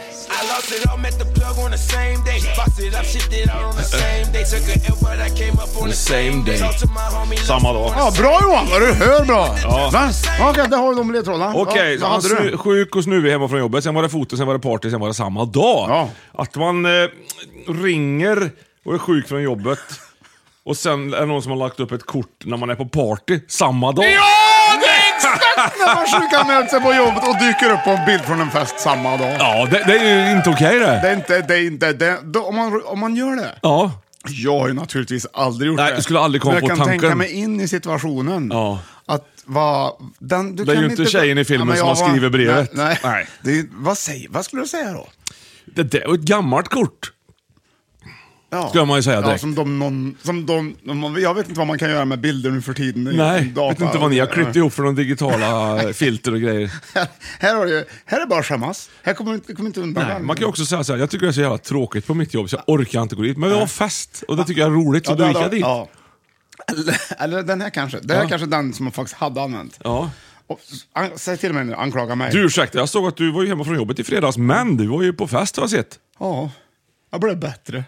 The same day. Samma dag. Ja, bra Johan, vad du hör bra. Ja. Okej, okay, där har du de ledtrådarna. Okej, okay, ja, så han snu, sjuk och snuvig hemma från jobbet. Sen var det foto, sen var det party, sen var det samma dag. Ja. Att man eh, ringer och är sjuk från jobbet. Och sen är det någon som har lagt upp ett kort när man är på party samma dag. Ja, det är exakt när man sjukanmält sig på jobbet och dyker upp på en bild från en fest samma dag. Ja, det, det är ju inte okej okay, det. Det är inte, det är inte, det, då, om, man, om man gör det. Ja. Jag har ju naturligtvis aldrig gjort Nej, det. jag skulle aldrig komma Men på jag kan tanken. tänka mig in i situationen. Ja. Att vad... Den, du det är kan ju inte tjejen i filmen ja, som har skrivit brevet. Nej, nej. nej. Det är, vad, säger, vad skulle du säga då? Det, det är ett gammalt kort. Ja. Ska man ju säga direkt. Ja, som de, någon, som de, jag vet inte vad man kan göra med bilder nu för tiden. Nej, jag vet inte vad ni har klippt ja. ihop för de digitala filter och grejer. Här, här, har du, här är bara skämmas. Här kommer inte, kommer inte undan. Nej, man kan ju också säga så här, jag tycker det är så jävla tråkigt på mitt jobb så jag orkar inte gå dit. Men vi har fest och det tycker jag är roligt så ja, då gick det, jag dit. Ja. Eller, eller den här kanske. Det här Ja. är kanske den som man faktiskt hade använt. Ja. Och, an, säg till mig nu, anklaga mig. Du ursäkta, jag såg att du var ju hemma från jobbet i fredags, men du var ju på fest har jag sett. Ja, jag blev bättre.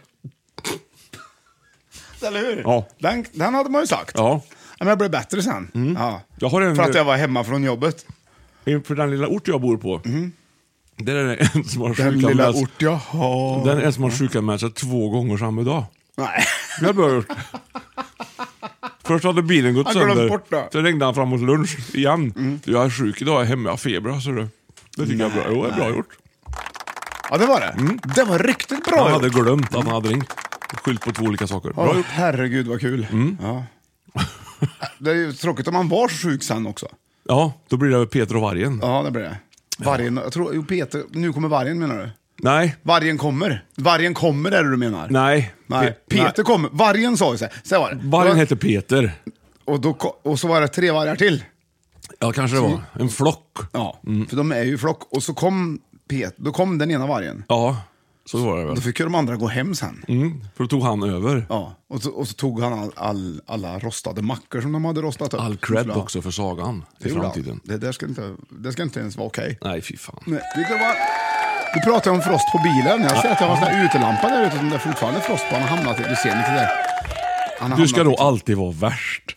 Eller hur? Ja. Den, den hade man ju sagt. Ja. Men jag blev bättre sen. Mm. Ja. Jag har en, för att jag var hemma från jobbet. För den lilla ort jag bor på. Mm. Där är det en som har Den lilla sjukanmält. ort jag har. Den är en som har sjukanmält sig två gånger samma dag. Nej. Det har jag gjort. Först hade bilen gått Han glömde sönder. bort det. Sen ringde han fram mot lunch igen. Mm. Jag är sjuk idag, jag är hemma, jag har feber. Så det, det tycker jag är bra. Jo, det är bra gjort. Ja, det var det. Mm. Det var riktigt bra Han gjort. hade glömt att han hade ringt. Skylt på två olika saker. Bra Oh, gjort. herregud vad kul. Mm. Ja. Det är ju tråkigt om man var så sjuk sen också. Ja, då blir det Peter och vargen. Ja, det blir det. Vargen, jag tror, jo Peter, nu kommer vargen menar du? Nej. Vargen kommer. Vargen kommer är det du menar? Nej. Nej. Pe- Peter nej. kommer. Vargen sa ju så här. Så var det. Vargen Då- heter Peter. och, då, ko- och så var det tre vargar till. Ja, kanske det var. En flock. Ja, för de är ju i flock. Och så kom Peter, då kom den ena vargen. Ja, så var det väl. Då fick ju de andra gå hem sen. Mm, för då tog han över. Ja, och så, och så tog han all, all, alla rostade mackor som de hade rostat upp. All cred också för sagan i Det gjorde han. framtiden. Det där ska inte, det ska inte ens vara okej. Nej, fy fan. Nej, det kan vara... Du pratar om frost på bilen. Jag ser att jag har en sån här utelampa där ute som det är fortfarande frost på. Han har hamnat i, du ser inte det. Han har Du ska hamnat då i- alltid vara värst.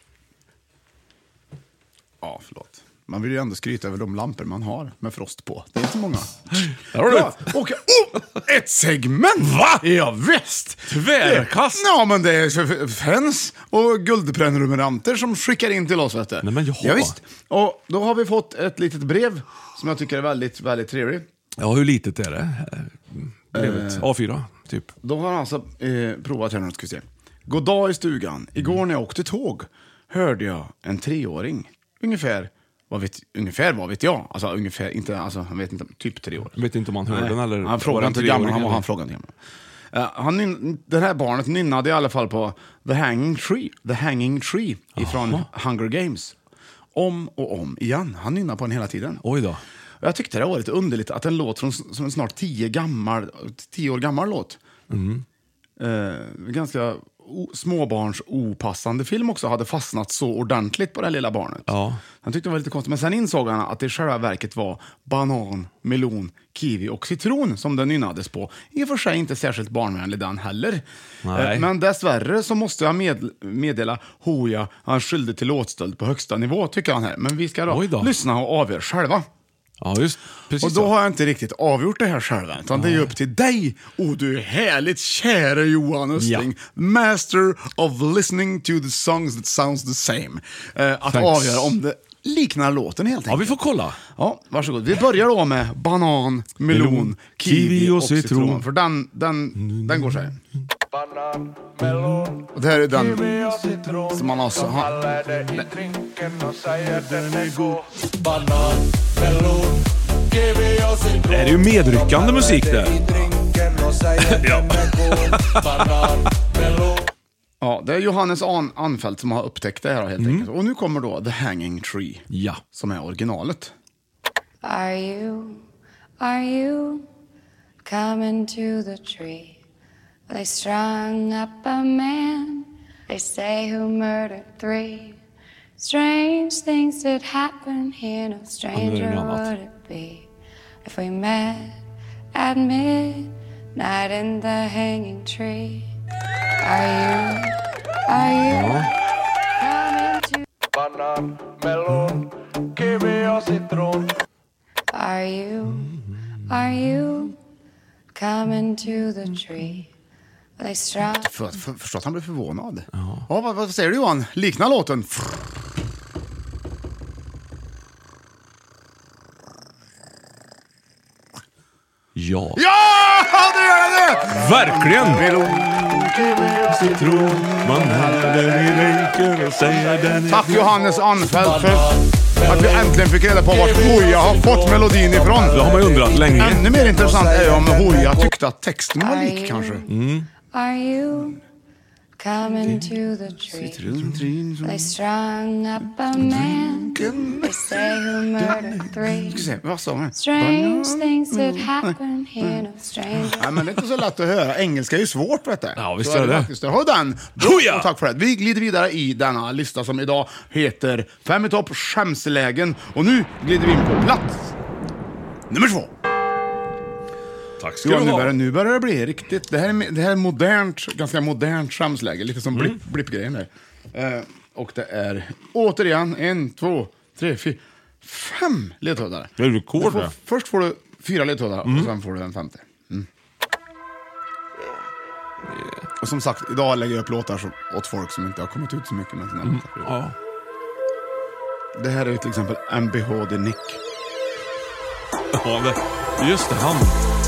Ja, förlåt. Man vill ju ändå skryta över de lampor man har med frost på. Det är inte många. Där har du Ja, och, oh, ett segment! Va? Ja, visst! Tvärkast! Ja, men det är fans och guldprenumeranter som skickar in till oss, vet du. Nej, men jaha. Ja, visst. Och då har vi fått ett litet brev som jag tycker är väldigt, väldigt trevligt. Ja, hur litet är det? Brevet. A fyra, typ. Då har han alltså eh, provat här nu, ska vi se. God dag i stugan. Igår när jag åkte tåg hörde jag en treåring. Ungefär, vad vet, ungefär vad vet jag? Alltså ungefär, inte, alltså han vet inte, typ tre år. Jag vet inte om han hörde Nej, den eller... han var frågade den inte hur gammal han var, treåring han frågade inte gammal. Uh, han, nyn- det här barnet nynnade i alla fall på The Hanging Tree, The Hanging Tree ifrån Hunger Games. Om och om igen. Han nynnade på den hela tiden. Oj då. Och jag tyckte det var lite underligt att en låt från, som en snart tio, gammal, tio år gammal låt. Mm. Eh, ganska o, småbarns opassande film också hade fastnat så ordentligt på det här lilla barnet. Ja. Han tyckte det var lite konstigt, men sen insåg han att det i själva verket var banan, melon, kiwi och citron som den nynnades på. I och för sig inte särskilt barnvänlig den heller. Nej. Eh, men dessvärre så måste jag med, meddela Hoja han skyldig till låtstöld på högsta nivå, tycker han här. Men vi ska då, Oj då. lyssna och avgöra själva. Ja, just. Precis Och då så. har jag inte riktigt avgjort det här själv, utan det är upp till dig. Och du är härligt kära Johan Östling, master of listening to the songs that sounds the same. Eh, att Thanks. avgöra om det liknar låten helt enkelt. Ja, vi får kolla. Ja, varsågod. Vi börjar då med banan, melon, Melon, kiwi och, och citron. citron. För den, den, den går så här. Banan, melon, Och det här är den kiwi och citron. som man också har. Faller det i drinken och säger den är god. Banan, melon, kiwi och citron. Det här är ju medryckande musik det. I drinken och säger den är god. Banan, melon. Ja, det är Johannes An- Anfält som har upptäckt det här helt enkelt. Och nu kommer då The Hanging Tree. Ja. Som är originalet. Are you, are you coming to the tree? They strung up a man, they say, who murdered three. Strange things that happen here, no stranger would it be if we met at midnight in the hanging tree. Are you, are you coming to... Banan, melon, kiwi och citron. Are you, are you coming to the tree? They strung... För, för, förstå att han blev förvånad. Ja, ja vad, vad säger du Johan? Liknar låten? Ja. Ja, det gör det! Verkligen! Citron, man hör den i drinken och säger den. Tack Johannes Anfält för att vi äntligen fick reda på vart Hooja har fått melodin ifrån. Det har man ju undrat länge. Ännu mer intressant är ju om Hooja tyckte att texten var lik kanske. Mm. Are you coming to the tree? They strung up a man, they say, who murdered three. Vad sa han? Strange things that happen here, no stranger. Ja, men det är inte så lätt att höra. Engelska är ju svårt, vet du. Ja, visst Så är det. faktiskt. Har den. Hooja! Och tack för det. Vi glider vidare i denna lista som idag heter Fem i topp skämslägen. Och nu glider vi in på plats nummer två. Tack ska Ja, du nu, ha. börjar, nu börjar det bli riktigt. Det här är, det här är modernt, ganska modernt skämsläge. Lite som blipp, blippgrejen där. Eh, och det är återigen en, två, tre, fyra, fem ledtrådar. Det är rekord, Du får- det. Först får du fyra ledtrådar och sen får du en femte. Mm. Och som sagt, idag lägger jag upp låtar som, åt folk som inte har kommit ut så mycket med sina låtar. Ja. Det här är ju till exempel M B H D Nick. Ja, det, just det, han.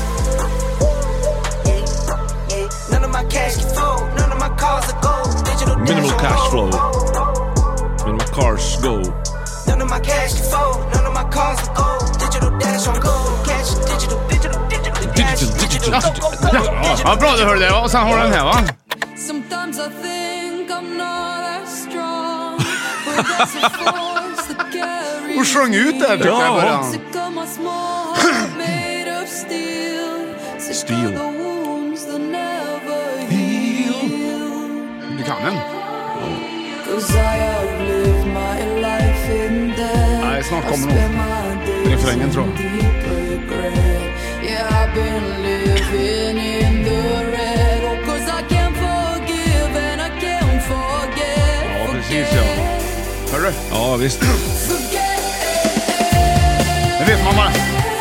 Minimal cash flow. Minimal cars go. None of my cash can fold, none of my cars are gold. Digital dash on gold, cash, digital, digital, digital, cash, digital, Ja, ja, bra du hörde det. Och sen har du den här va? Sometimes I think I'm not as strong, but that's a force that carries Och sjöng ut där tycker jag i början. Sick of my small heart made of steel. Sick of Steel. the wounds that never heal. Du kan den. 'Cause I have lived my life in death. Nej, snart kommer nog refrängen tror jag. Yeah, I've been living in the red. Oh, 'cause I can't forgive and I can't forget. Ja, precis ja. Hör du? Ja, visst. Det vet man bara.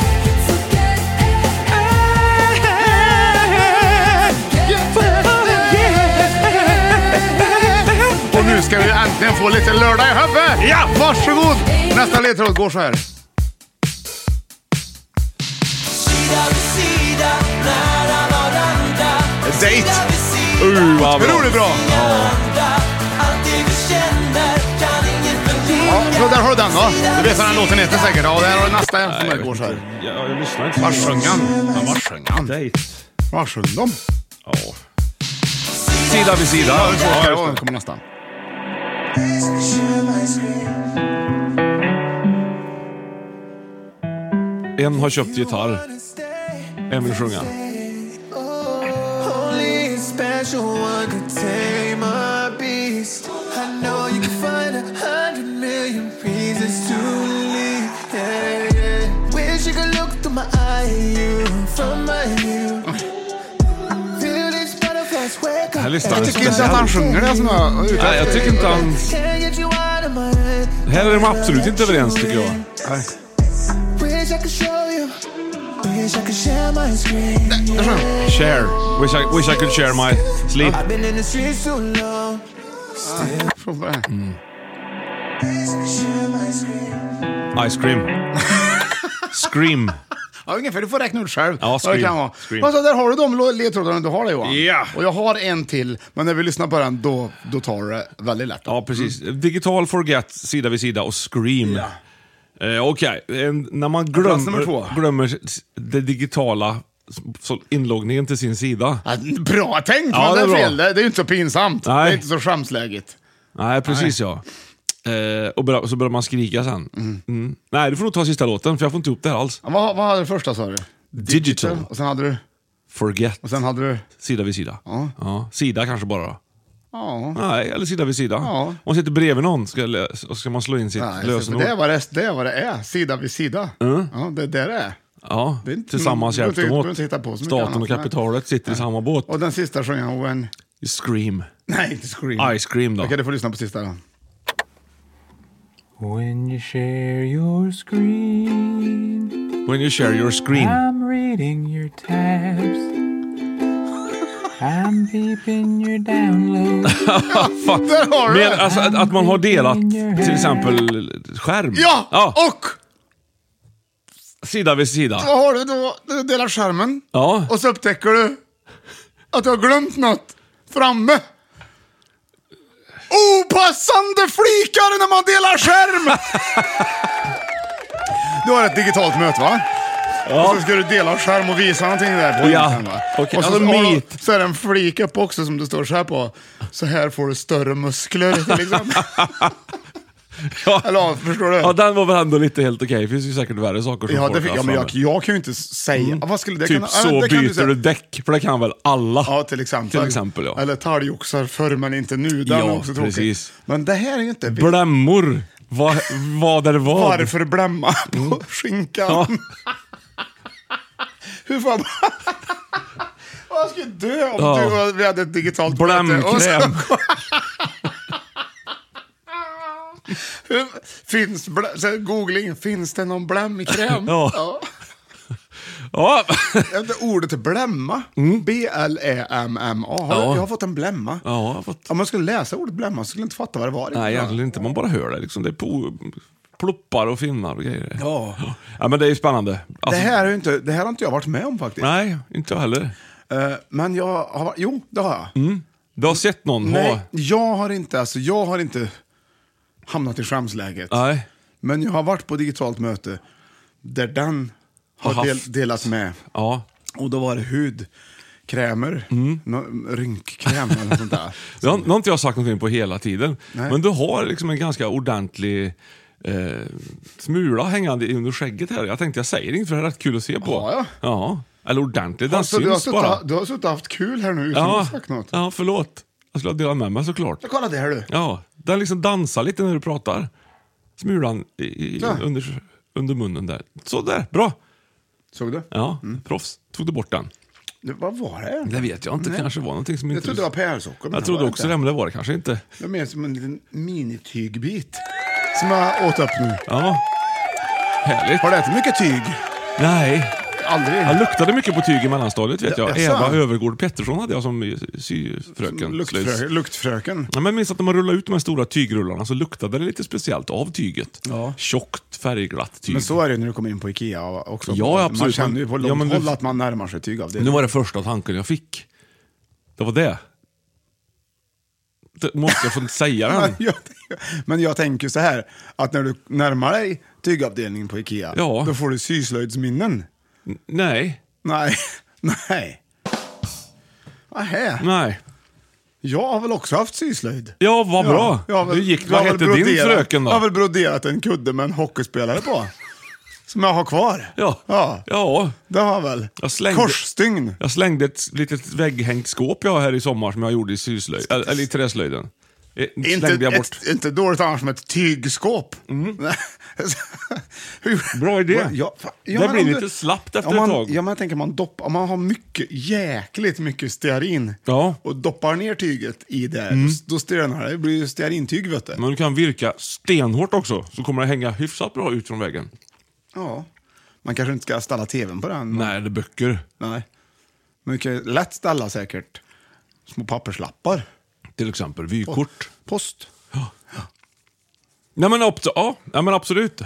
Och nu ska vi äntligen få lite lördag i huvudet. Ja, varsågod. Nästa ledtråd går så här. Date. Uh, vad bra. Otroligt bra. Ja, så där har du den då. Du vet vad den låten heter säkert. Ja, där har du nästa som går så här. Ja, jag lyssnar inte. Var sjöng han? Ja, var sjöng han? Date. Var sjöng de? Ja. Sida vid sida. Ja, det Ja, ska just ja, det. den kommer nästan. En har köpt gitarr. En vill sjunga. Only a special one could tame a beast. I know you can find a hundred million reasons to leave. Yeah, yeah. Wish you could look through my eye, you from my view. Feel these butterflies wake Här up. listan är Jag tycker inte att han sjunger det som jag... Nej, jag tycker inte han... Can't get you out of my head. Här är de absolut inte överens tycker jag. Nej. Wish I could show you. Wish I could share my screen. Share. Wish I, wish I could share my sleep. I've been in the streets too long. Får bara- Ice cream. Scream. Ja, ungefär. Du får räkna ut själv. Ja, scream. Det kan vara. Scream. Alltså, där har du de ledtrådarna du har där, Johan. Ja. Och jag har en till, men när vi lyssnar på den, då, då tar du det väldigt lätt. Ja, precis. Mm. Digital Forget, sida vid sida och Scream. Ja. Eh, Okej, okay. När man glömmer, glömmer det digitala så inloggningen till sin sida. Ja, bra tänkt, ja, men det är fel. Bra. Det är ju inte så pinsamt. Nej. Det är inte så skämsläget. Nej, precis. Nej. Ja. Eh, och bör, så börjar man skrika sen. Mm. Mm. Nej, du får nog ta sista låten, för jag får inte ihop det här alls. Ja, vad, vad hade du första, sa du? Digital. Digital. Och sen hade du? Forget. Och sen hade du? Sida vid sida. Ja. Ja. Sida kanske bara då. Ja. Nej, eller sida vid sida. Ja. Om man sitter bredvid någon ska, och ska man slå in sitt Nej, lösenord. Det är vad det, det är vad det är. Sida vid sida. Mm. Ja, det är det det är. Ja, det är inte, tillsammans hjälps de åt. Staten annat, och kapitalet sitter i samma båt. Och den sista sjöng jag when... Scream. Nej, inte Scream. Ice Cream då. Okej, du får lyssna på sista då. When you share your screen, When you share your screen. I'm reading your tabs, I'm peeping your download. Där har du Men det. alltså, att, att man har delat till exempel skärm. Ja, ja. och sida vid sida. då har du då, du delar skärmen. Ja. Och så upptäcker du att du har glömt något framme. Opassande flikar när man delar skärm. Du har ett digitalt möte, va? Ja. Och så ska du dela skärm och visa någonting där på oh, ja. internet, va? Okay. Och så, alltså, så, meet. så är det en flik upp också som det står så här på. Så här får du större muskler liksom. Ja. Eller ja, förstår du? Ja, den var väl ändå lite helt okej. Det finns ju säkert värre saker som Ja, det folk fick, har ja, men jag, framme. jag kan ju inte säga. Mm. Vad skulle det typ kunna, så det kan byter du, säga. du däck, för det kan väl alla? Ja, till exempel. Till exempel, ja. Eller talgoxar förr men inte nu. Den Ja, är också tråkig. precis. Men det här är ju inte... Blämmor. Vad, vad är det vad? Varför blämma på Mm. skinkan? Ja. Hur fan... Jag skulle dö om Ja. du och vi hade ett digitalt Blämkräm. möte. Och så- Hur- Finns blä... så googling, finns det någon blämkräm? Ja. Ja. Ja. Det ordet blämma. B L Ä M M A. Har Ja. Jag har fått en blämma. Ja, jag har fått... Om man skulle läsa ordet blämma så skulle jag inte fatta vad det var. Nej, egentligen inte. Man bara hör det. Liksom. Det är på, ploppar och finnar och grejer. Ja. Ja, men det är ju spännande. Alltså, Det här är ju inte, det här har inte jag varit med om faktiskt. Nej, inte jag heller. Eh, men jag har, jo, det har jag. Mm. Du har sett någon Nej, ha... jag har inte, alltså jag har inte hamnat i skämsläget. Nej. Men jag har varit på digitalt möte där den har Har del, haft. delat med. Ja. Och då var det hudkrämer, Mm. no, rynkkräm eller något sånt där. Det har, det har inte jag sagt någonting på hela tiden. Nej. Men du har liksom en ganska ordentlig eh, smula hängande under skägget här. Jag tänkte jag säger inget för det är rätt kul att se på. Ja, ja. Ja. Eller ordentligt, den Alltså, du, har syns suttit, bara. du har suttit och haft kul här nu utan Ja. att ha sagt något. Ja, förlåt. Jag skulle ha delat med mig såklart. Så kolla det här du. Ja, den liksom dansar lite när du pratar. Smulan i, i, Så. under, under munnen där. Så där, bra. Såg du? Ja, proffs. Tog du bort den? Det, vad var det? Det vet jag inte, Nej. kanske var någonting som Jag inte... trodde det var pärlsocker. men Jag det trodde var också inte. det, men det var det kanske inte. Det är mer som en liten minitygbit som jag åt upp nu. Ja, härligt. Har du ätit mycket tyg? Nej. Aldrig. Jag luktade mycket på tyg i mellanstadiet vet Ja, jag. jaså? Eva Övergård Pettersson hade jag som syfröken. Luktfrö, luktfröken. Ja, men jag minns att när man rullade ut de här stora tygrullarna så luktade det lite speciellt av tyget. Ja. Tjockt, färgglatt tyg. Men så är det när du kommer in på Ikea också. Ja, absolut. Man känner ju på långt Ja, men du- håll att man närmar sig tyg av det. Nu var det första tanken jag fick. Det var det. Det måste jag få säga Men den. jag, men jag tänker så här, att när du närmar dig tygavdelningen på Ikea, Ja. då får du syslöjdsminnen. N- Nej. Nej, nej. Nähä. Nej. Jag har väl också haft syslöjd. Ja, vad bra. jag har väl- Hur gick, jag vad har hette väl din broderat- fröken då? Jag har väl broderat en kudde med en hockeyspelare på. Som jag har kvar. Ja. Ja, Ja. det har jag väl. Jag slängde- Korsstygn. Jag slängde ett litet vägghängt skåp jag har här i sommar som jag gjorde i syslöjd. Eller, eller i träslöjden. Eh, Inte, Slängde jag bort. ett, inte dåligt annars som ett tygskåp. Mm. Hur- Bra idé. Ja, fa- ja, det men blir om lite du- slappt efter om man, ett tag. Ja, men jag tänker man dopp, om man har mycket, jäkligt mycket stearin Ja. och doppar ner tyget i det, Mm. då, då stelnar det. Det blir ju stearintyg, vet du. Men du kan virka stenhårt också, så kommer det hänga hyfsat bra ut från väggen. Ja. Man kanske inte ska ställa tvn på den. Nej, det är böcker. Nej. Men kan lätt ställa säkert små papperslappar. Till exempel vykort. Post. Ja. Nej, men, ab- ja, ja, men absolut.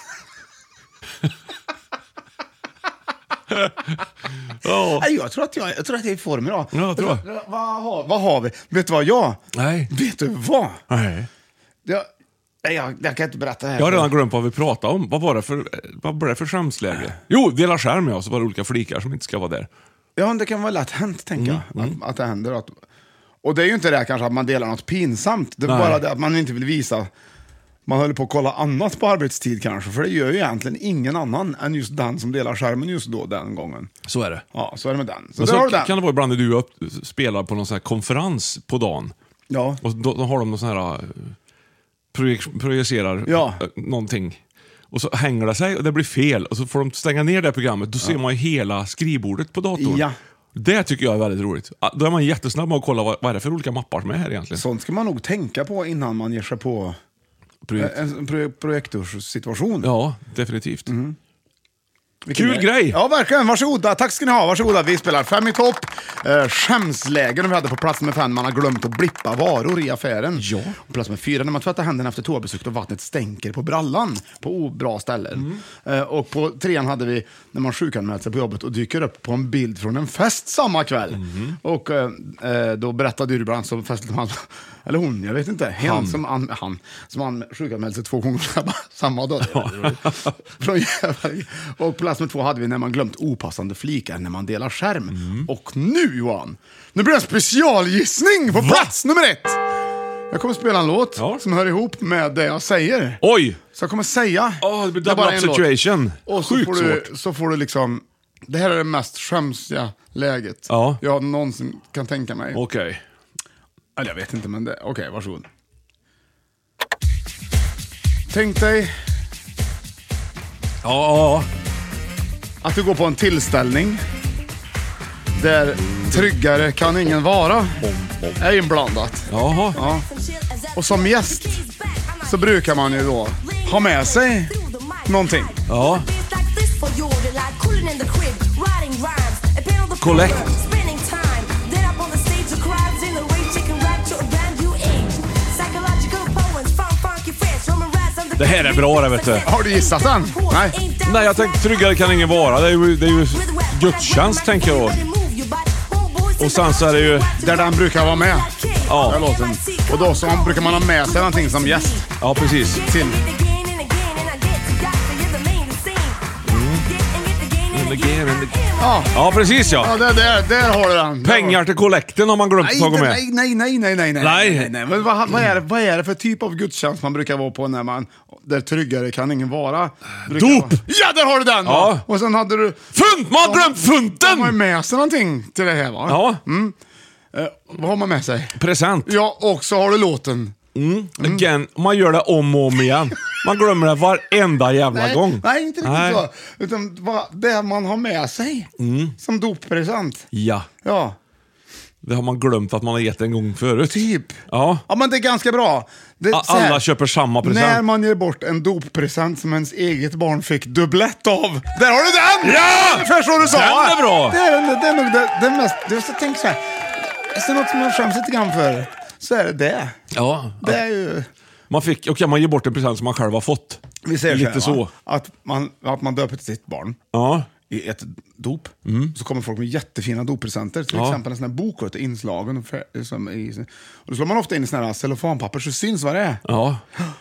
Oh. Jag tror att jag, jag tror att jag är i form idag. Ja, jag tror. Vad har, vad har vi? Vet du vad jag? Nej. Vet du vad? Nej. Jag, jag, jag kan inte berätta här. Jag har redan glömt vad vi pratade om. Vad var det för, vad var det för skämsläge? Jo, dela skärm, ja. Så var det olika flikar som inte ska vara där. Ja, det kan vara lätt hänt, tänker Mm, jag. mm. Att, att det händer. Att, och det är ju inte det kanske att man delar något pinsamt. Det är Nej. bara det att man inte vill visa. Man håller på att kolla annat på arbetstid kanske. För det gör ju egentligen ingen annan än just den som delar skärmen just då, den gången. Så är det. Ja, så är det med den. Så, Men där så har du den. kan det vara ibland när du upp, spelar på någon sån här konferens på dagen. Ja. Och då, då har de någon sån här... eh, Projek- projicerar Ja. eh, någonting. Och så hänger det sig och det blir fel. Och så får de stänga ner det programmet. Då ser man ju hela skrivbordet på datorn. Ja. Det tycker jag är väldigt roligt. Ah, Då är man jättesnabb med att kolla vad, vad är det för olika mappar som är här egentligen. Sånt ska man nog tänka på innan man ger sig på Projekt. en pro- projektorssituation. Ja, definitivt. Mm. Kul grej! Ja, verkligen. Varsågoda. Tack ska ni ha. Varsågoda. Vi spelar fem i topp. Eh, skämslägen vi hade på plats med fem. Man har glömt att blippa varor i affären. Ja. Och plats med fyra. När man tvättar händerna efter toabesöket och vattnet stänker på brallan. På bra ställen. Eh, och på trean hade vi när man sjukanmält sig på jobbet och dyker upp på en bild från en fest samma kväll. Och eh, då berättade du bland så festen han, eller hon, jag vet inte. Hen Han. som an, han som han sjukanmälde sig två gånger samma, samma dag. Från Gävle. Och plats med två hade vi när man glömt opassande flikar när man delar skärm. Mm. Och nu, Johan, nu blir det en specialgissning på plats nummer ett. Jag kommer spela en låt Ja. som hör ihop med det jag säger. Oj! Så jag kommer säga... Oh, det blir det är double bara up en låt. situation. Och så Sjukt får, du, svårt. så får du liksom... Det här är det mest skämsiga läget Ja. jag någonsin kan tänka mig. Okej. Eller jag vet inte, men det... Okej, okay, varsågod. Tänk dig Ja, ja, att du går på en tillställning där tryggare kan ingen vara är inblandat. Jaha. Ja. Och som gäst så brukar man ju då ha med sig någonting. Ja. Collect. Det här är bra det, vet du. Har du gissat den? Nej. Nej, jag tänkte tryggare kan ingen vara. Det är ju, det är ju gudstjänst, tänker jag. Och sen så är det ju... Där den brukar vara med. Ja. Den låten. Och då så brukar man ha med sig någonting som gäst. Ja, precis. Till. Ja. Ja, precis ja. Ja, där, där, där har du den. Pengar till kollekten har man glömt att Nej, ta med. nej, nej, nej, nej, nej, nej, Nej. nej, nej. Men vad, vad, är det, vad är det för typ av gudstjänst man brukar vara på när man, där tryggare kan ingen vara? Brukar Dop! vara- Ja, där har du den! Ja. Va? Och sen hade du... Funt! Man har glömt De har ju funten! med sig någonting till det här, va? Ja, Eh, vad har man med sig? present. Ja, och så har du låten. Mm. Again, man gör det om och om igen. Man glömmer det varenda jävla Nej, gång. nej, inte riktigt Nej. så. Utan vad, det man har med sig som doppresent. Ja, Ja, det har man glömt att man har gett en gång förut. typ. Ja. Ja, men det är ganska bra. Det, A- så här, Alla köper samma när present. man ger bort en doppresent som ens eget barn fick dubblett av. Där har du den! Ja! Ungefär så du sa. Den är bra! Det är, det är nog det, det mest... Det är så, tänk så här. Är det något som jag skäms lite grann för, så är det det. Ja, Det är ju... man fick, okej, man ger bort en present som man själv har fått. Vi säger Lite så, här, va? så. Att man, att man döper till sitt barn Ja. i ett dop. Så kommer folk med jättefina doppresenter. Till Ja. exempel en sån här bok, vet du, inslagen. Och, fär- som i, och då slår man ofta in i sån här cellofanpapper så syns vad det är. Ja.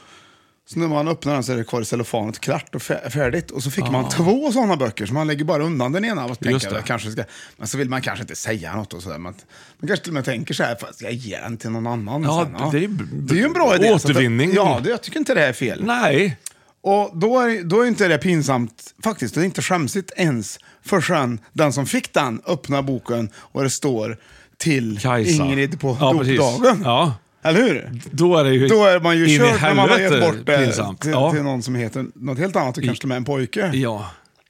Så när man öppnar den så är det kvar i cellofanet klart och fär- färdigt. Och så fick man två sådana böcker, så man lägger bara undan den ena. Och tänker, Just det. jag kanske ska, men så vill man kanske inte säga något och sådär. Man, man kanske till och med tänker så här, fast ska jag ge den till någon annan? Ja, sen, det är- det är ju en bra idé. så att- återvinning. Ja, det, jag tycker inte det är fel. Nej. Och då är, då är inte det pinsamt, faktiskt, det är inte skämsigt ens förrän den som fick den öppnar boken och det står till Kajsa. Ingrid på Ja, precis. dopdagen. Ja. Eller hur? Då är det ju Då är man ju in i kört när man har gett helvete bort det pinsamt. till, Ja. till någon som heter något helt annat och kanske till och med en pojke. Ja.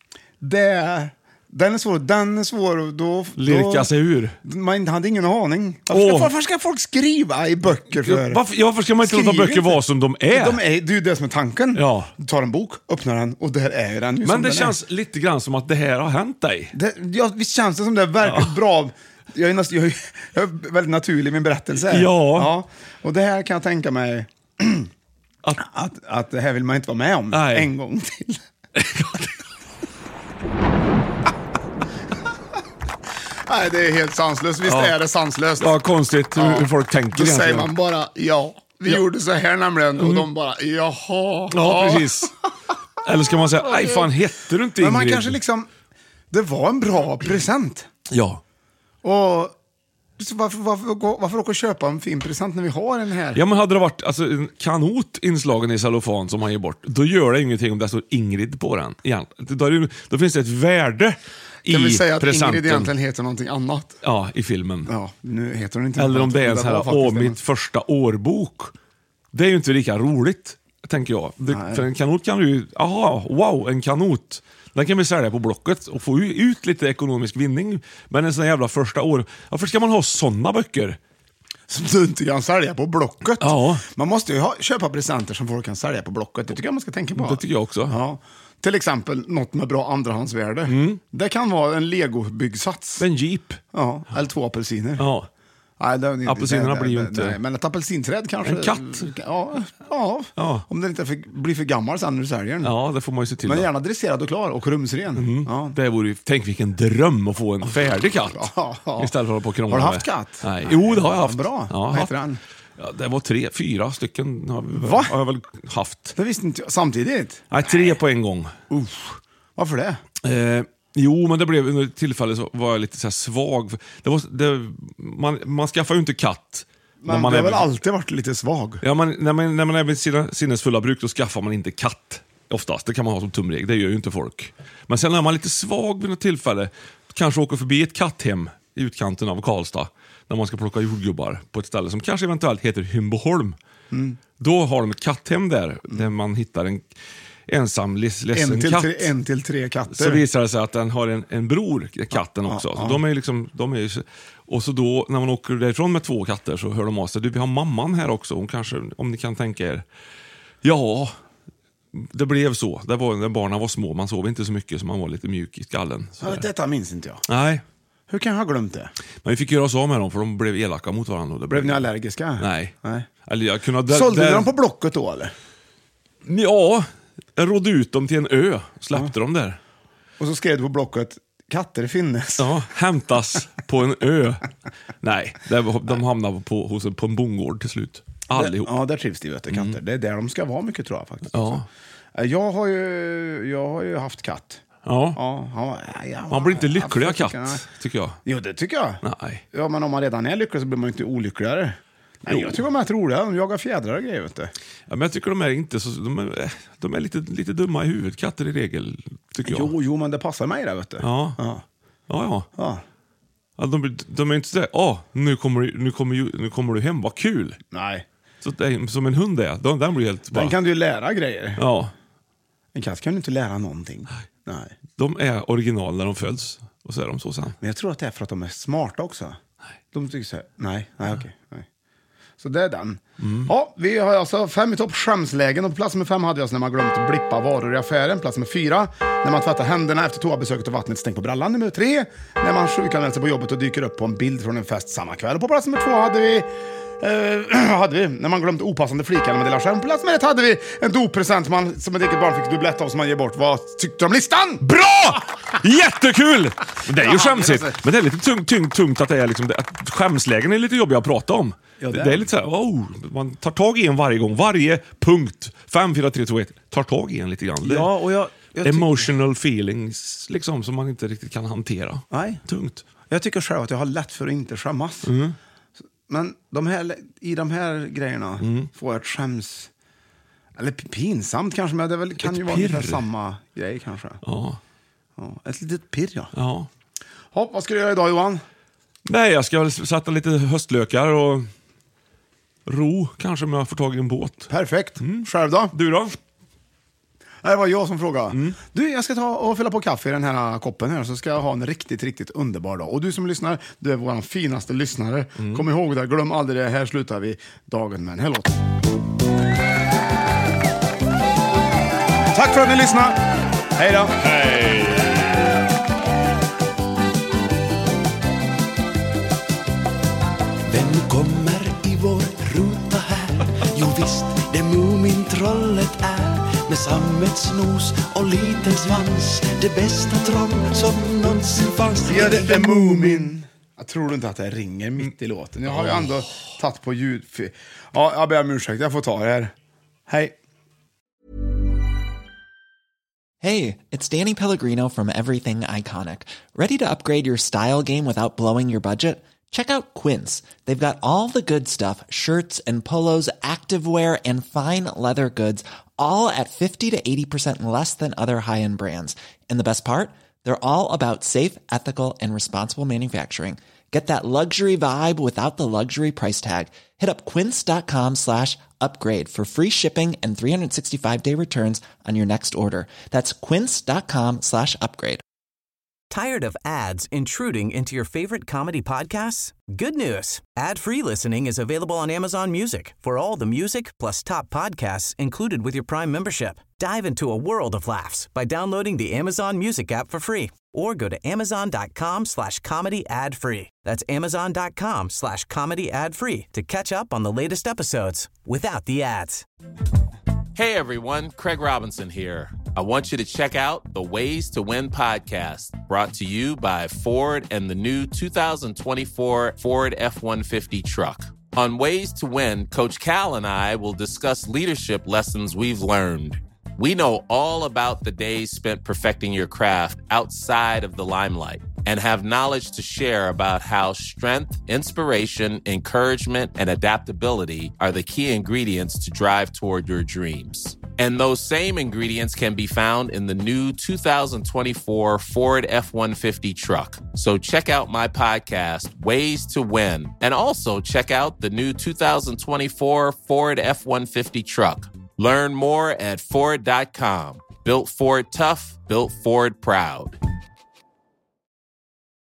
Det, den är svår, den är svår och då... Lirka då sig ur. man hade ingen aning. Varför ska, Åh. varför ska folk skriva i böcker för? Ja, varför, ja, varför ska man inte låta Skriv böcker inte. vara som de är? De är, det är ju det som är tanken. Ja. Du tar en bok, öppnar den och där är den ju Men som det den känns lite grann som att det här har hänt dig. är. Det, ja, visst känns det som det är verkligt bra. Jag är, näst, jag, är, jag är väldigt naturlig i min berättelse. Ja. ja. Och det här kan jag tänka mig Att, att, att det här vill man inte vara med om. Nej. En gång till. Nej, det är helt sanslöst. Visst ja. är det sanslöst. Ja, konstigt hur, ja. hur folk tänker. Då egentligen. säger man bara, ja, vi ja. gjorde så här nämligen. Och mm. de bara, jaha. Ja, ja, precis. Eller ska man säga, nej fan, heter du inte Ingrid? Men man kanske liksom, det var en bra present. Ja. Och varför, varför, varför åka och köpa en fin present när vi har den här? Ja, men hade det varit alltså, en kanot inslagen i cellofan som man ger bort, då gör det ingenting om det står Ingrid på den. Igen. Då, det, då finns det ett värde i kan vi säga att presenten. Ingrid egentligen heter någonting annat? Ja, i filmen. Ja, nu heter hon inte eller om det är en det sån här, åh, mitt första årbok. Det är ju inte lika roligt, tänker jag. Det, för en kanot kan du ju, aha, wow, en kanot. Den kan vi sälja på Blocket och få ut lite ekonomisk vinning. Men en sån jävla första år, varför ska man ha såna böcker? Som du inte kan sälja på Blocket. Ja. Man måste ju ha, köpa presenter som folk kan sälja på Blocket. Det tycker jag man ska tänka på. Det tycker jag också. Ja. Till exempel något med bra andrahandsvärde. Mm. Det kan vara en Lego-byggsats. En jeep. Ja, eller två apelsiner. Ja. Nej, det, apelsinerna det, blir ju det, inte... Nej, men ett apelsinträd kanske... En katt. Ja, ja. ja. Om den inte för, blir för gammal sen när du säljer den. Ja, det får man ju se till. Men då. gärna dresserad och klar och rumsren. Mm. Ja. Det vore ju, tänk vilken dröm att få en färdig katt. Ja, ja. Istället för att hålla på och krångla Har du haft med. katt? Nej. Jo, det har jag haft. Bra. Ja, vad heter den? Ja, det var tre, fyra stycken har, Va? har jag väl haft. Det visste inte jag. Samtidigt? Nej, tre på en gång. Uff. Varför det? Eh, jo, men det blev under ett tillfälle så var jag lite så här svag. Det var, det, man, man skaffar ju inte katt. Men man har väl alltid varit lite svag. Ja, man, när, man, när man är vid sina sinnesfulla bruk, då skaffar man inte katt. Oftast, det kan man ha som tumregel. Det gör ju inte folk. Men sen är man lite svag vid något tillfälle. Kanske åker förbi ett katthem i utkanten av Karlstad. När man ska plocka jordgubbar på ett ställe som kanske eventuellt heter Hymboholm. Mm. Då har de ett katthem där. Mm. Där man hittar en ensam ledsen en till katt. Tre, en till tre katter. Så visar det sig att den har en, en bror, katten ja, också. Ja, så ja. de är liksom, de är, och så då, när man åker därifrån med två katter så hör de av sig. Du, vi har mamman här också. Hon kanske, om ni kan tänka er. Ja, det blev så. Det var när barnen var små. Man sov inte så mycket så man var lite mjuk i skallen. Ja, detta minns inte jag. Nej. Hur kan jag ha glömt det? Men vi fick göra oss av med dem för de blev elaka mot varandra. Det blev, blev ni allergiska? Nej. Nej. Eller jag kunde, sålde där, du dem på Blocket då eller? Ja, jag rådde ut dem till en ö. Släppte ja. dem där. Och så skrev du på Blocket, katter finnes. Ja, hämtas på en ö. Nej, de hamnade på, hos en, på en bondgård till slut. Allihop. Ja, där trivs de, vet du, katter. Mm. Det är där de ska vara mycket, tror jag faktiskt. Ja. Jag har ju, jag har ju haft katt. Ja. Ja, ja, ja, man blir inte lycklig av katt, tycker jag. Jo, det tycker jag. Nej. Ja, men om man redan är lycklig så blir man inte olyckligare. Nej, jag tycker de är roliga. De jagar fjädrar och grejer, vet du. Ja, men jag tycker de är inte så... De är, de är lite, lite dumma i huvudet, katter i regel, tycker jag. Jo, jo, men det passar mig där, vet du. Ja. Ja, ja. ja. ja. ja de, de är inte så där, åh, nu kommer, nu, kommer, nu kommer du hem, vad kul. Nej. Så det är, som en hund är, den, den blir helt... Den bara, kan du ju lära grejer. Ja. En katt kan du inte lära någonting. Nej. Nej. De är original när de föds. Och så är de så sen. Men jag tror att det är för att de är smarta också. Nej. De tycker så här, nej, nej, okej. Nej. Så det är den. Mm. Ja, vi har alltså fem i topp skämslägen. Och på plats med fem hade vi alltså när man glömt blippa varor i affären. Plats med fyra, när man tvättar händerna efter toabesöket och vattnet stängt på brallan. Nummer tre, när man sjukanmäler sig på jobbet och dyker upp på en bild från en fest samma kväll. Och på plats med två hade vi... Uh, hade vi, när man glömde opassande flikar när man delar skärm. På plats med ett hade vi en doppresent man, som ett eget barn fick dubblett av som man ger bort. Vad tyckte du om listan? Bra! Jättekul! Det är ju skämsigt. Men det är lite tungt, tungt, tungt att det är liksom, att skämslägen är lite jobbiga att prata om. Ja, det, är. det är lite så här, oh, man tar tag i en varje gång. Varje punkt, fem, fyra, tre, två, ett, tar tag i en lite grann. Ja, och jag, jag emotional feelings liksom, som man inte riktigt kan hantera. Nej. Tungt. Jag tycker själv att jag har lätt för att inte skämmas. Mm. Men de här, i de här grejerna mm. får jag ett skäms... Eller pinsamt kanske, men det väl, kan ett ju vara ungefär samma grej kanske. Ja. Ja. Ett litet pirr, ja. Ja. Hopp, vad ska du göra idag, Johan? Nej, jag ska väl sätta lite höstlökar och ro, kanske om jag får tag i en båt. Perfekt. Mm. Själv då? Du då? Det var jag som frågade. Mm. Du, jag ska ta och fylla på kaffe i den här koppen här, så ska jag ha en riktigt, riktigt underbar dag. Och du som lyssnar, du är vår finaste lyssnare. Mm. Kom ihåg det, glöm aldrig det. Här slutar vi dagen med en hel låt. Tack för att ni lyssnade. Hej då. Hej. Vem kommer i vår ruta här? Jo, vi visst det Mumintrollet är, med sammetsnos och liten svans, det bästa troll som någonsin fanns. Ja, det är Mumin. Jag tror inte att det ringer mitt i låten. Jag har ju ändå tagit på ljud. Ja, jag ber om ursäkt, jag får ta det här. Hej. Hey, it's Danny Pellegrino from Everything Iconic. Ready to upgrade your style game without blowing your budget? Check out Quince. They've got all the good stuff, shirts and polos, activewear, and fine leather goods, all at fifty to eighty percent less than other high-end brands. And the best part? They're all about safe, ethical, and responsible manufacturing. Get that luxury vibe without the luxury price tag. Hit up quince.com slash upgrade for free shipping and three sixty-five day returns on your next order. That's quince.com slash upgrade. Tired of ads intruding into your favorite comedy podcasts? Good news. Ad-free listening is available on Amazon Music for all the music plus top podcasts included with your Prime membership. Dive into a world of laughs by downloading the Amazon Music app for free or go to amazon.com slash comedy ad free. That's amazon.com slash comedy ad free to catch up on the latest episodes without the ads. Hey everyone, Craig Robinson here. I want you to check out the Ways to Win podcast, brought to you by Ford and the new two thousand twenty-four Ford F one fifty truck. On Ways to Win, Coach Cal and I will discuss leadership lessons we've learned. We know all about the days spent perfecting your craft outside of the limelight and have knowledge to share about how strength, inspiration, encouragement, and adaptability are the key ingredients to drive toward your dreams. And those same ingredients can be found in the new two thousand twenty-four Ford F one fifty truck. So check out my podcast, Ways to Win, and also check out the new two thousand twenty-four Ford F one fifty truck. Learn more at Ford dot com. Built Ford tough, built Ford proud.